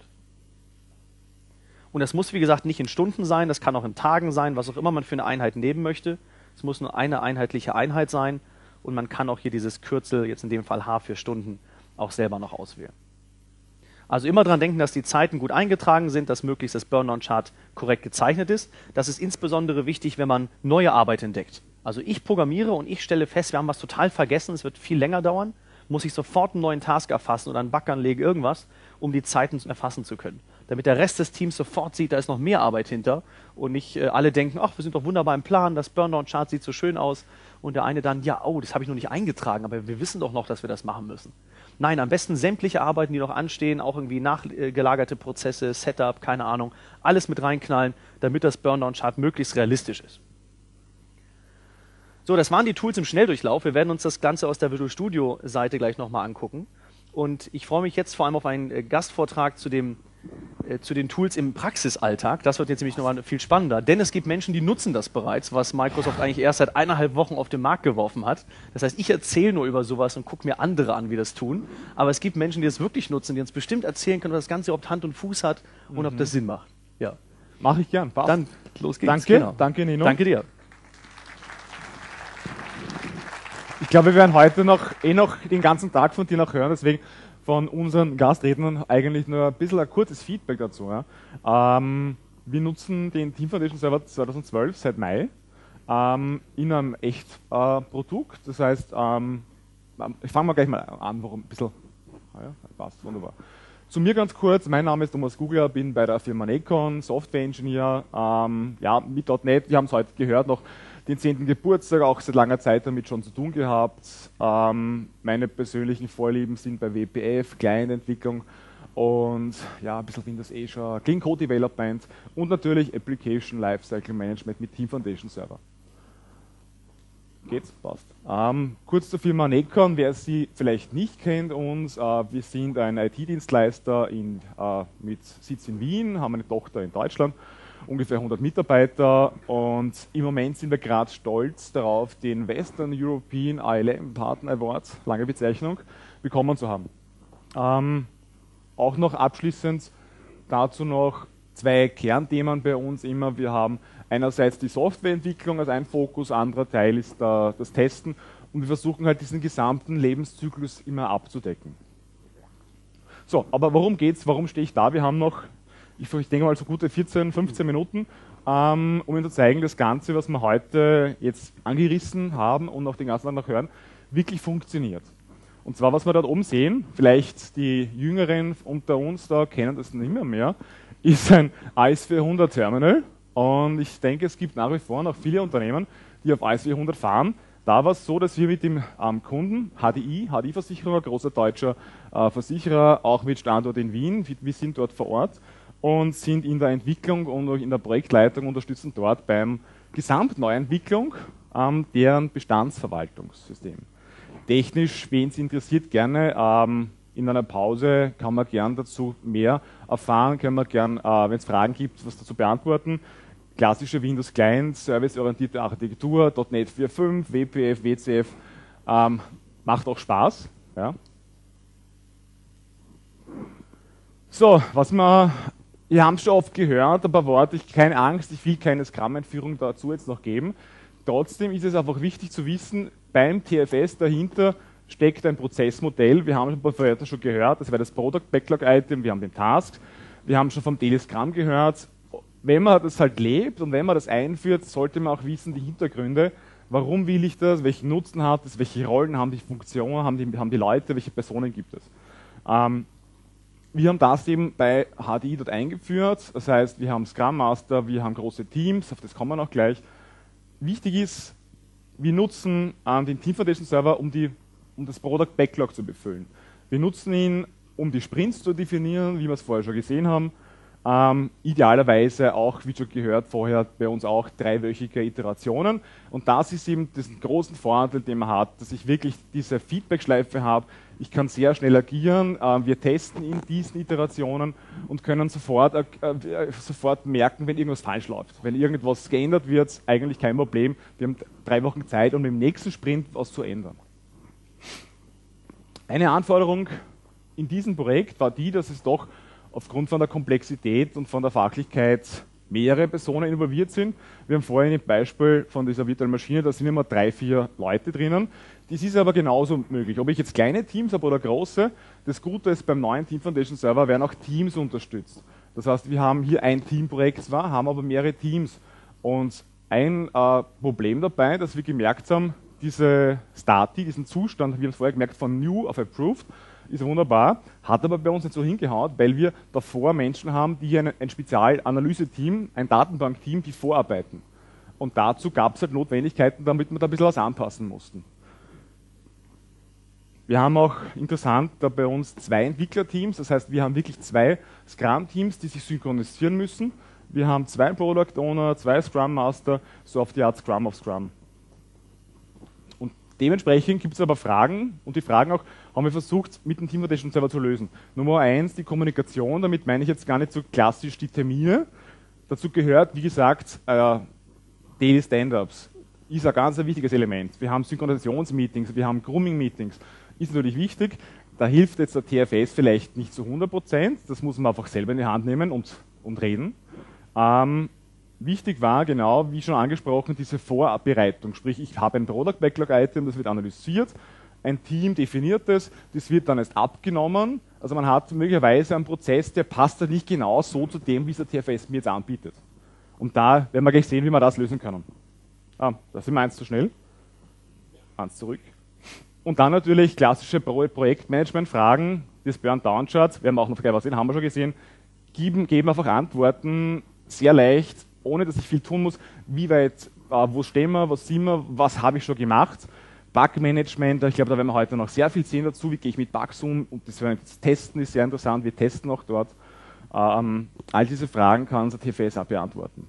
A: Und das muss, wie gesagt, nicht in Stunden sein, das kann auch in Tagen sein, was auch immer man für eine Einheit nehmen möchte. Es muss nur eine einheitliche Einheit sein und man kann auch hier dieses Kürzel, jetzt in dem Fall H für Stunden, auch selber noch auswählen. Also immer daran denken, dass die Zeiten gut eingetragen sind, dass möglichst das Burndown-Chart korrekt gezeichnet ist. Das ist insbesondere wichtig, wenn man neue Arbeit entdeckt. Also ich programmiere und ich stelle fest, wir haben was total vergessen, es wird viel länger dauern, muss ich sofort einen neuen Task erfassen oder einen Bug anlegen, irgendwas, um die Zeiten erfassen zu können. Damit der Rest des Teams sofort sieht, da ist noch mehr Arbeit hinter und nicht äh, alle denken, ach, wir sind doch wunderbar im Plan, das Burndown-Chart sieht so schön aus und der eine dann, ja, oh, das habe ich noch nicht eingetragen, aber wir wissen doch noch, dass wir das machen müssen. Nein, am besten sämtliche Arbeiten, die noch anstehen, auch irgendwie nachgelagerte Prozesse, Setup, keine Ahnung, alles mit reinknallen, damit das Burndown-Chart möglichst realistisch ist. So, das waren die Tools im Schnelldurchlauf. Wir werden uns das Ganze aus der Visual Studio Seite gleich nochmal angucken. Und ich freue mich jetzt vor allem auf einen äh, Gastvortrag zu, dem, äh, zu den Tools im Praxisalltag. Das wird jetzt nämlich nochmal viel spannender, denn es gibt Menschen, die nutzen das bereits, was Microsoft eigentlich erst seit eineinhalb Wochen auf den Markt geworfen hat. Das heißt, ich erzähle nur über sowas und gucke mir andere an, wie das tun. Aber es gibt Menschen, die es wirklich nutzen, die uns bestimmt erzählen können, ob das Ganze überhaupt Hand und Fuß hat und mhm. ob das Sinn macht. Ja.
B: Mache ich gern. Passt.
A: Dann los geht's.
B: Danke,
A: Genau.
B: danke Nino.
A: Danke dir.
B: Ich glaube, wir werden heute noch eh noch den ganzen Tag von dir noch hören, deswegen von unseren Gastrednern eigentlich nur ein bisschen ein kurzes Feedback dazu. Ja. Ähm, wir nutzen den Team Foundation Server zweitausendzwölf seit Mai ähm, in einem Echt-Produkt. Äh, das heißt, ähm, ich fange mal gleich mal an, warum ein bisschen. Ah ja, passt, wunderbar. Zu mir ganz kurz, mein Name ist Thomas Gugler, bin bei der Firma Necon, Software Engineer, ähm, ja, mit .Punkt net, wir haben es heute gehört, noch den zehnten Geburtstag, auch seit langer Zeit damit schon zu tun gehabt. Ähm, meine persönlichen Vorlieben sind bei W P F, Client-Entwicklung und ja, ein bisschen Windows Azure, Clean Code Development und natürlich Application Lifecycle Management mit Team Foundation Server. Geht's? Passt. Ähm, kurz zur Firma Necon, wer sie vielleicht nicht kennt uns, äh, wir sind ein I T-Dienstleister in, äh, mit Sitz in Wien, haben eine Tochter in Deutschland, ungefähr hundert Mitarbeiter und im Moment sind wir gerade stolz darauf, den Western European I L M Partner Award, lange Bezeichnung, bekommen zu haben. Ähm, auch noch abschließend dazu noch zwei Kernthemen bei uns immer. Wir haben einerseits die Softwareentwicklung als ein Fokus, anderer Teil ist da das Testen und wir versuchen halt diesen gesamten Lebenszyklus immer abzudecken. So, aber worum geht's? Warum stehe ich da? Wir haben noch, ich, ich denke mal so gute vierzehn, fünfzehn Minuten, ähm, um Ihnen zu zeigen, das Ganze, was wir heute jetzt angerissen haben und auch den ganzen Tag noch hören, wirklich funktioniert. Und zwar, was wir dort oben sehen, vielleicht die Jüngeren unter uns da kennen das nicht mehr mehr, ist ein A S vierhundert Terminal. Und ich denke, es gibt nach wie vor noch viele Unternehmen, die auf A S vierhundert fahren. Da war es so, dass wir mit dem ähm, Kunden, H D I, H D I-Versicherer, großer deutscher äh, Versicherer, auch mit Standort in Wien, wir sind dort vor Ort und sind in der Entwicklung und auch in der Projektleitung unterstützen dort beim Gesamtneuentwicklung ähm, deren Bestandsverwaltungssystem. Technisch, wen es interessiert, gerne ähm, in einer Pause kann man gern dazu mehr erfahren, können wir gern, äh, wenn es Fragen gibt, was dazu beantworten. Klassische Windows Client, serviceorientierte Architektur, Punkt net vier Punkt fünf, W P F, W C F, ähm, macht auch Spaß. Ja. So, was wir, wir haben es schon oft gehört, ein paar Worte, ich, keine Angst, ich will keine Scrum-Einführung dazu jetzt noch geben. Trotzdem ist es einfach wichtig zu wissen, beim T F S dahinter steckt ein Prozessmodell. Wir haben schon ein paar Wörter schon gehört, das wäre das Product Backlog Item, wir haben den Task, wir haben schon vom Daily Scrum gehört. Wenn man das halt lebt und wenn man das einführt, sollte man auch wissen, die Hintergründe, warum will ich das, welchen Nutzen hat es, welche Rollen haben die Funktionen, haben die, haben die Leute, welche Personen gibt es. Ähm, wir haben das eben bei H D I dort eingeführt, das heißt, wir haben Scrum Master, wir haben große Teams, auf das kommen wir noch gleich. Wichtig ist, wir nutzen ähm, den Team Foundation Server, um, die, um das Product Backlog zu befüllen. Wir nutzen ihn, um die Sprints zu definieren, wie wir es vorher schon gesehen haben. Ähm, idealerweise auch, wie schon gehört, vorher bei uns auch dreiwöchige Iterationen. Und das ist eben diesen großen Vorteil, den man hat, dass ich wirklich diese Feedback-Schleife habe. Ich kann sehr schnell agieren. Äh, wir testen in diesen Iterationen und können sofort, äh, sofort merken, wenn irgendwas falsch läuft. Wenn irgendwas geändert wird, eigentlich kein Problem. Wir haben drei Wochen Zeit, um im nächsten Sprint was zu ändern. Eine Anforderung in diesem Projekt war die, dass es doch aufgrund von der Komplexität und von der Fachlichkeit mehrere Personen involviert sind. Wir haben vorhin ein Beispiel von dieser virtuellen Maschine, da sind immer drei, vier Leute drinnen. Das ist aber genauso möglich. Ob ich jetzt kleine Teams habe oder große, das Gute ist, beim neuen Team Foundation Server werden auch Teams unterstützt. Das heißt, wir haben hier ein Teamprojekt zwar, haben aber mehrere Teams. Und ein äh, Problem dabei, dass wir gemerkt haben, diese Stati, diesen Zustand, wir haben es vorher gemerkt, von New auf Approved, ist wunderbar, hat aber bei uns nicht so hingehaut, weil wir davor Menschen haben, die ein, ein Spezialanalyse-Team, ein Datenbank-Team, die vorarbeiten. Und dazu gab es halt Notwendigkeiten, damit wir da ein bisschen was anpassen mussten. Wir haben auch interessant da bei uns zwei Entwicklerteams, das heißt, wir haben wirklich zwei Scrum-Teams, die sich synchronisieren müssen. Wir haben zwei Product Owner, zwei Scrum Master, so auf die Art Scrum of Scrum. Dementsprechend gibt es aber Fragen und die Fragen auch haben wir versucht mit dem Team Foundation Server zu lösen. Nummer eins, die Kommunikation, damit meine ich jetzt gar nicht so klassisch die Termine. Dazu gehört, wie gesagt, äh, Daily Stand-Ups. Ist ein ganz ein wichtiges Element. Wir haben Synchronisationsmeetings, wir haben Grooming-Meetings. Ist natürlich wichtig. Da hilft jetzt der T F S vielleicht nicht zu hundert Prozent. Das muss man einfach selber in die Hand nehmen und, und reden. Ähm, wichtig war genau, wie schon angesprochen, diese Vorbereitung. Sprich, ich habe ein Product Backlog Item, das wird analysiert, ein Team definiert es, das wird dann erst abgenommen. Also man hat möglicherweise einen Prozess, der passt halt nicht genau so zu dem, wie es der T F S mir jetzt anbietet. Und da werden wir gleich sehen, wie wir das lösen können. Ah, da sind wir eins zu schnell. Eins zurück. Und dann natürlich klassische Pro Projektmanagement-Fragen, das Burn-Down-Chart, werden wir auch noch gleich was sehen, haben wir schon gesehen, geben, geben einfach Antworten sehr leicht, ohne dass ich viel tun muss, wie weit, äh, wo stehen wir, was sind wir, was habe ich schon gemacht. Bug-Management, ich glaube, da werden wir heute noch sehr viel sehen dazu, wie gehe ich mit Bugs um, und das, das Testen ist sehr interessant, wir testen auch dort. Ähm, all diese Fragen kann unser T F S auch beantworten.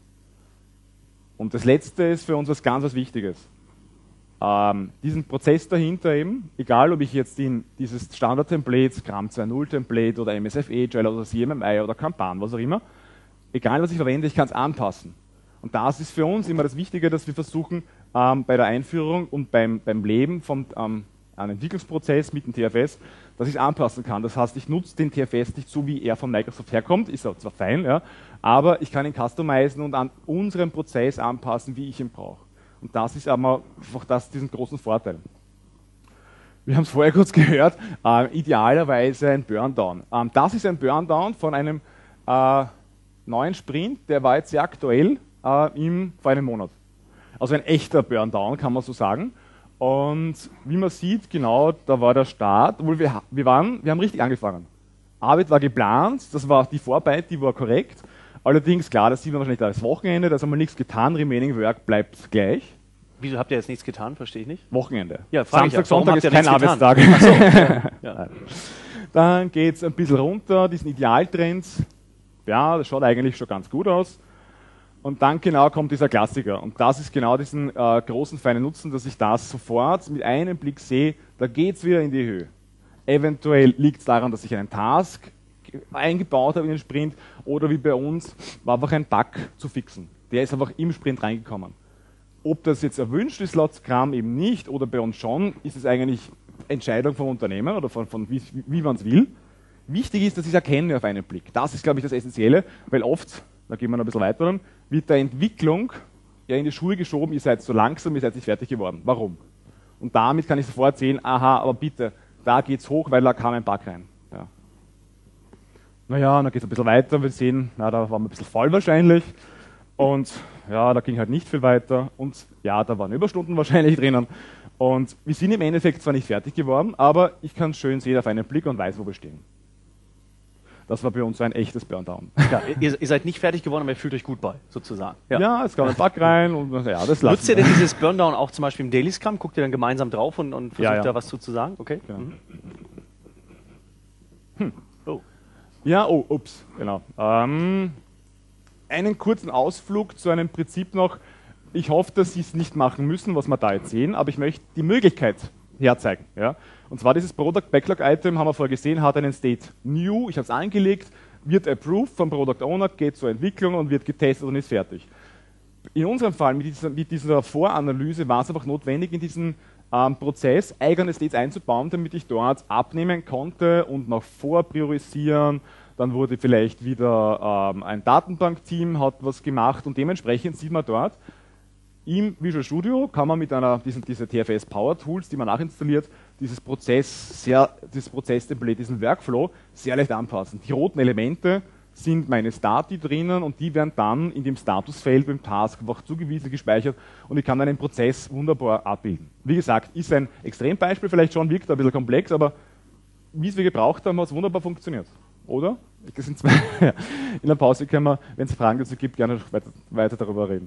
B: Und das Letzte ist für uns was ganz was Wichtiges. Ähm, diesen Prozess dahinter eben, egal ob ich jetzt in dieses Standard-Template, Scrum zwei Punkt null Template oder M S F Agile oder C M M I oder Kanban, was auch immer, egal was ich verwende, ich kann es anpassen. Und das ist für uns immer das Wichtige, dass wir versuchen, ähm, bei der Einführung und beim, beim Leben von ähm, einem Entwicklungsprozess mit dem T F S, dass ich es anpassen kann. Das heißt, ich nutze den T F S nicht so, wie er von Microsoft herkommt, ist auch zwar fein, ja, aber ich kann ihn customizen und an unseren Prozess anpassen, wie ich ihn brauche. Und das ist aber einfach das, diesen großen Vorteil. Wir haben es vorher kurz gehört, äh, idealerweise ein Burndown. Ähm, das ist ein Burndown von einem äh, neuen Sprint, der war jetzt sehr aktuell äh, im, vor einem Monat. Also ein echter Burndown, kann man so sagen. Und wie man sieht, genau, da war der Start, obwohl wir, wir, waren, wir haben richtig angefangen. Arbeit war geplant, das war die Vorarbeit, die war korrekt. Allerdings, klar, das sieht man wahrscheinlich das Wochenende, da haben wir nichts getan, Remaining Work bleibt gleich.
A: Wieso habt ihr jetzt nichts getan? Verstehe ich nicht.
B: Wochenende.
A: Ja,
B: Samstag,
A: ja.
B: Sonntag ist kein Arbeitstag. Ach so, ja. Ja. Dann geht es ein bisschen runter, diesen Idealtrends. Ja, das schaut eigentlich schon ganz gut aus. Und dann genau kommt dieser Klassiker. Und das ist genau diesen äh, großen, feinen Nutzen, dass ich das sofort mit einem Blick sehe, da geht es wieder in die Höhe. Eventuell liegt es daran, dass ich einen Task eingebaut habe in den Sprint, oder wie bei uns, war einfach ein Bug zu fixen. Der ist einfach im Sprint reingekommen. Ob das jetzt erwünscht ist laut Scrum eben nicht, oder bei uns schon, ist es eigentlich Entscheidung vom Unternehmen oder von, von wie, wie man es will. Wichtig ist, dass ich es erkenne auf einen Blick. Das ist, glaube ich, das Essentielle, weil oft, da gehen wir noch ein bisschen weiter, dann, wird der Entwicklung ja in die Schuhe geschoben, ihr seid so langsam, ihr seid nicht fertig geworden. Warum? Und damit kann ich sofort sehen, aha, aber bitte, da geht es hoch, weil da kam ein Bug rein. Ja. Naja, dann geht es ein bisschen weiter, wir sehen, na, da waren wir ein bisschen voll wahrscheinlich. Und ja, da ging halt nicht viel weiter. Und ja, da waren Überstunden wahrscheinlich drinnen. Und wir sind im Endeffekt zwar nicht fertig geworden, aber ich kann es schön sehen auf einen Blick und weiß, wo wir stehen. Das war bei uns so ein echtes Burndown.
A: Ja, ihr, ihr seid nicht fertig geworden, aber ihr fühlt euch gut bei, sozusagen.
B: Ja, ja, es kam ein Bug rein und ja, das lassen
A: Nutzt ihr denn dieses Burndown auch zum Beispiel im Daily Scrum? Guckt ihr dann gemeinsam drauf und, und versucht
B: ja, ja.
A: da was zu, zu sagen? Okay.
B: Ja.
A: Mhm.
B: Hm.
A: Oh.
B: Ja, oh, ups, genau. Ähm, einen kurzen Ausflug zu einem Prinzip noch. Ich hoffe, dass Sie es nicht machen müssen, was wir da jetzt sehen, aber ich möchte die Möglichkeit herzeigen. Ja? Und zwar dieses Product Backlog Item, haben wir vorher gesehen, hat einen State New, ich habe es angelegt, wird approved vom Product Owner, geht zur Entwicklung und wird getestet und ist fertig. In unserem Fall mit dieser, mit dieser Voranalyse war es einfach notwendig, in diesen ähm, Prozess eigene States einzubauen, damit ich dort abnehmen konnte und noch vorpriorisieren. Dann wurde vielleicht wieder ähm, ein Datenbankteam, hat was gemacht und dementsprechend sieht man dort, im Visual Studio kann man mit einer, diesen, diese T F S Power Tools, die man nachinstalliert, dieses Prozess, sehr, dieses Prozess-Template, diesen Workflow sehr leicht anpassen. Die roten Elemente sind meine Stati drinnen und die werden dann in dem Statusfeld beim Task einfach zugewiesen, gespeichert und ich kann dann den Prozess wunderbar abbilden. Wie gesagt, ist ein Extrembeispiel vielleicht schon, wirkt ein bisschen komplex, aber wie es wir gebraucht haben, hat es wunderbar funktioniert. Oder? Das sind zwei. In der Pause können wir, wenn es Fragen dazu gibt, gerne weiter, weiter darüber reden.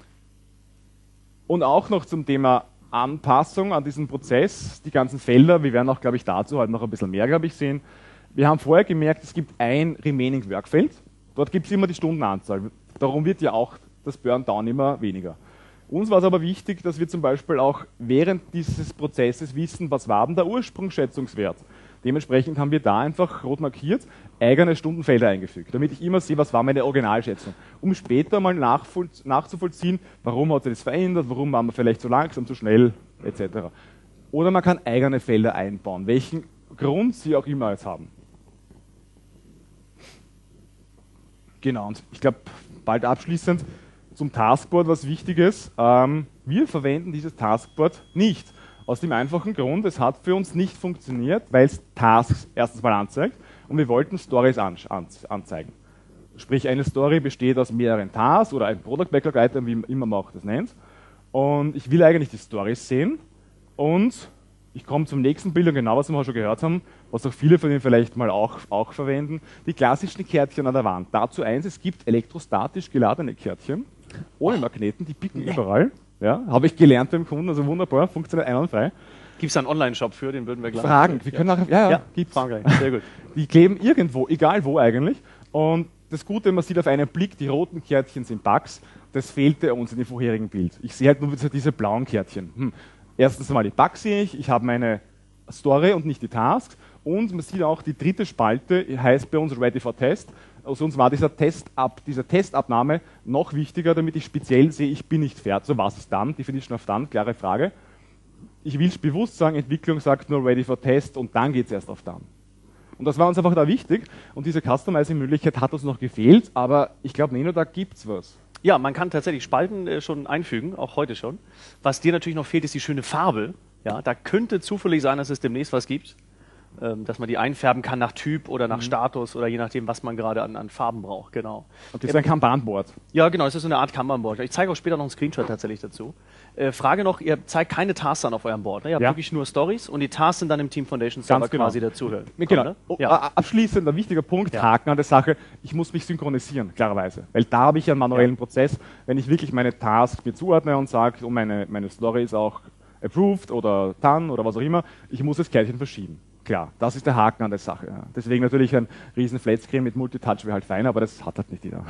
B: Und auch noch zum Thema Anpassung an diesen Prozess, die ganzen Felder, wir werden auch, glaube ich, dazu heute noch ein bisschen mehr, glaube ich, sehen. Wir haben vorher gemerkt, es gibt ein Remaining Workfeld, dort gibt es immer die Stundenanzahl. Darum wird ja auch das Burndown immer weniger. Uns war es aber wichtig, dass wir zum Beispiel auch während dieses Prozesses wissen, was war denn der Ursprungsschätzungswert. Dementsprechend haben wir da einfach rot markiert, eigene Stundenfelder eingefügt, damit ich immer sehe, was war meine Originalschätzung, um später mal nachzuvollziehen, warum hat sich das verändert, warum waren wir vielleicht zu langsam, zu schnell, et cetera. Oder man kann eigene Felder einbauen, welchen Grund sie auch immer jetzt haben. Genau, und ich glaube, bald abschließend zum Taskboard was Wichtiges. Ähm, wir verwenden dieses Taskboard nicht. Aus dem einfachen Grund, es hat für uns nicht funktioniert, weil es Tasks erstens mal anzeigt und wir wollten Stories anzeigen. Sprich, eine Story besteht aus mehreren Tasks oder ein Product Backlog Item, wie immer man auch das nennt. Und ich will eigentlich die Stories sehen und ich komme zum nächsten Bild und genau, was wir schon gehört haben, was auch viele von Ihnen vielleicht mal auch, auch verwenden, die klassischen Kärtchen an der Wand. Dazu eins, es gibt elektrostatisch geladene Kärtchen ohne Magneten, die picken nee. überall. Ja, habe ich gelernt beim Kunden, also wunderbar, funktioniert einwandfrei.
A: Gibt es einen Online-Shop für, den würden wir gleich
B: fragen. Wir können
A: ja.
B: nachher, ja, ja,
A: ja
B: gibt's.
A: Fragen gleich. Sehr gut.
B: Die kleben irgendwo, egal wo eigentlich. Und das Gute, man sieht auf einen Blick, die roten Kärtchen sind Bugs. Das fehlte uns in dem vorherigen Bild. Ich sehe halt nur diese blauen Kärtchen. Hm. Erstens einmal die Bugs sehe ich, ich habe meine Story und nicht die Tasks. Und man sieht auch, die dritte Spalte heißt bei uns Ready for Test. Also uns war dieser Testab, diese Testabnahme noch wichtiger, damit ich speziell sehe, ich bin nicht fertig. So, was ist dann? Definition of Done, klare Frage. Ich will es bewusst sagen, Entwicklung sagt nur Ready for Test und dann geht es erst auf Done. Und das war uns einfach da wichtig und diese Customizing-Möglichkeit hat uns noch gefehlt, aber ich glaube, Neno, da gibt es was.
A: Ja, man kann tatsächlich Spalten äh, schon einfügen, auch heute schon. Was dir natürlich noch fehlt, ist die schöne Farbe. Ja, da könnte zufällig sein, dass es demnächst was gibt. Dass man die einfärben kann nach Typ oder nach mhm. Status oder je nachdem, was man gerade an, an Farben braucht. Genau.
B: Und das ist ein Kanban-Board.
A: Ja, genau, das ist so eine Art Kanban-Board. Ich zeige auch später noch einen Screenshot tatsächlich dazu. Äh, Frage noch, ihr zeigt keine Tasks an auf eurem Board. Ne? Ihr habt
B: ja.
A: wirklich nur Stories und die Tasks sind dann im Team Foundation Server genau. quasi dazuhören.
B: Genau. Ne? Oh, ja. Abschließend ein wichtiger Punkt, ja. Haken an der Sache, ich muss mich synchronisieren, klarerweise. Weil da habe ich einen manuellen ja. Prozess, wenn ich wirklich meine Tasks mir zuordne und sage, oh, meine, meine Story ist auch approved oder done oder was auch immer, ich muss das Kärtchen verschieben. Klar, das ist der Haken an der Sache. Ja. Deswegen natürlich ein riesen Flatscreen mit Multitouch wäre halt fein, aber das hat halt nicht jeder.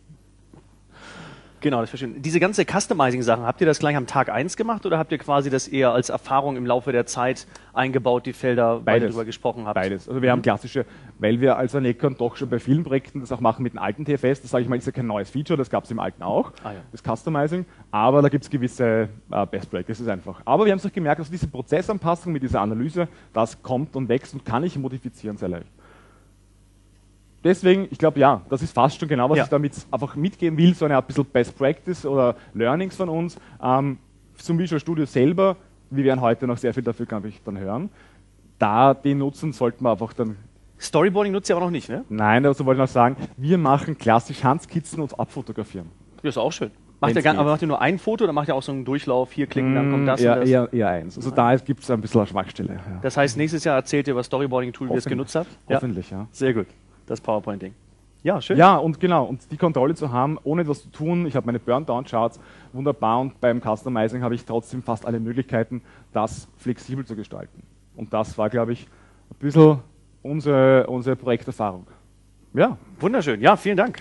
A: Genau, das verstehe ich. Diese ganze Customizing-Sachen, habt ihr das gleich am Tag eins gemacht oder habt ihr quasi das eher als Erfahrung im Laufe der Zeit eingebaut, die Felder, weil ihr darüber gesprochen habt?
B: Beides. Also wir mhm. haben klassische, weil wir als Anekon doch schon bei vielen Projekten das auch machen mit dem alten T F S, das sage ich mal, ist ja kein neues Feature, das gab es im alten auch, ah, ja. das Customizing, aber da gibt es gewisse äh, Best Practices ist einfach. Aber wir haben es auch gemerkt, dass diese Prozessanpassung mit dieser Analyse, das kommt und wächst und kann ich modifizieren sehr leicht. Deswegen, ich glaube, ja, das ist fast schon genau, was ja. ich damit einfach mitgeben will, so eine Art bisschen Best Practice oder Learnings von uns. Ähm, zum Visual Studio selber, wir werden heute noch sehr viel dafür, glaube ich, dann hören. Da den nutzen, sollten wir einfach dann...
A: Storyboarding nutzt ihr auch noch nicht, ne?
B: Nein, also wollte ich noch sagen, wir machen klassisch Handskizzen und abfotografieren.
A: Ja, ist auch schön. Macht ihr gar, aber macht ihr nur ein Foto oder macht ihr auch so einen Durchlauf, hier klicken, dann kommt das
B: eher,
A: und das?
B: Eher, eher eins. Also da gibt es ein bisschen eine Schwachstelle. Ja.
A: Das heißt, nächstes Jahr erzählt ihr über Storyboarding-Tool, wie ihr es genutzt habt?
B: Hoffentlich, ja. ja.
A: Sehr gut. Das PowerPoint-Ding. Ja, schön.
B: Ja, und genau, und die Kontrolle zu haben, ohne etwas zu tun. Ich habe meine Burn-Down-Charts, wunderbar, und beim Customizing habe ich trotzdem fast alle Möglichkeiten, das flexibel zu gestalten. Und das war, glaube ich, ein bisschen unsere, unsere Projekterfahrung.
A: Ja, wunderschön. Ja, vielen Dank.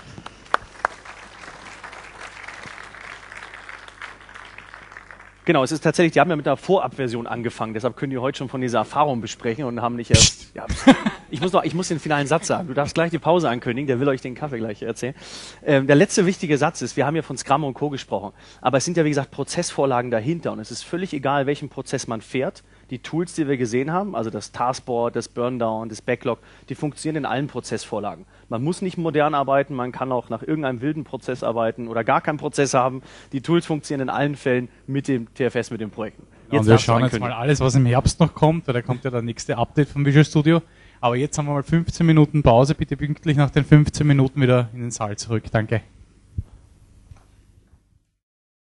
A: Genau, es ist tatsächlich, die haben ja mit einer Vorabversion angefangen, deshalb können die heute schon von dieser Erfahrung besprechen und haben nicht erst, ja, ich muss noch, ich muss den finalen Satz sagen, du darfst gleich die Pause ankündigen, der will euch den Kaffee gleich erzählen. Ähm, der letzte wichtige Satz ist, wir haben ja von Scrum und Co. gesprochen, aber es sind ja wie gesagt Prozessvorlagen dahinter und es ist völlig egal, welchen Prozess man fährt. Die Tools, die wir gesehen haben, also das Taskboard, das Burndown, das Backlog, die funktionieren in allen Prozessvorlagen. Man muss nicht modern arbeiten, man kann auch nach irgendeinem wilden Prozess arbeiten oder gar keinen Prozess haben. Die Tools funktionieren in allen Fällen mit dem T F S, mit den Projekten.
C: Jetzt und wir schauen jetzt mal alles, was im Herbst noch kommt, da kommt ja der nächste Update vom Visual Studio. Aber jetzt haben wir mal fünfzehn Minuten Pause, bitte pünktlich nach den fünfzehn Minuten wieder in den Saal zurück. Danke.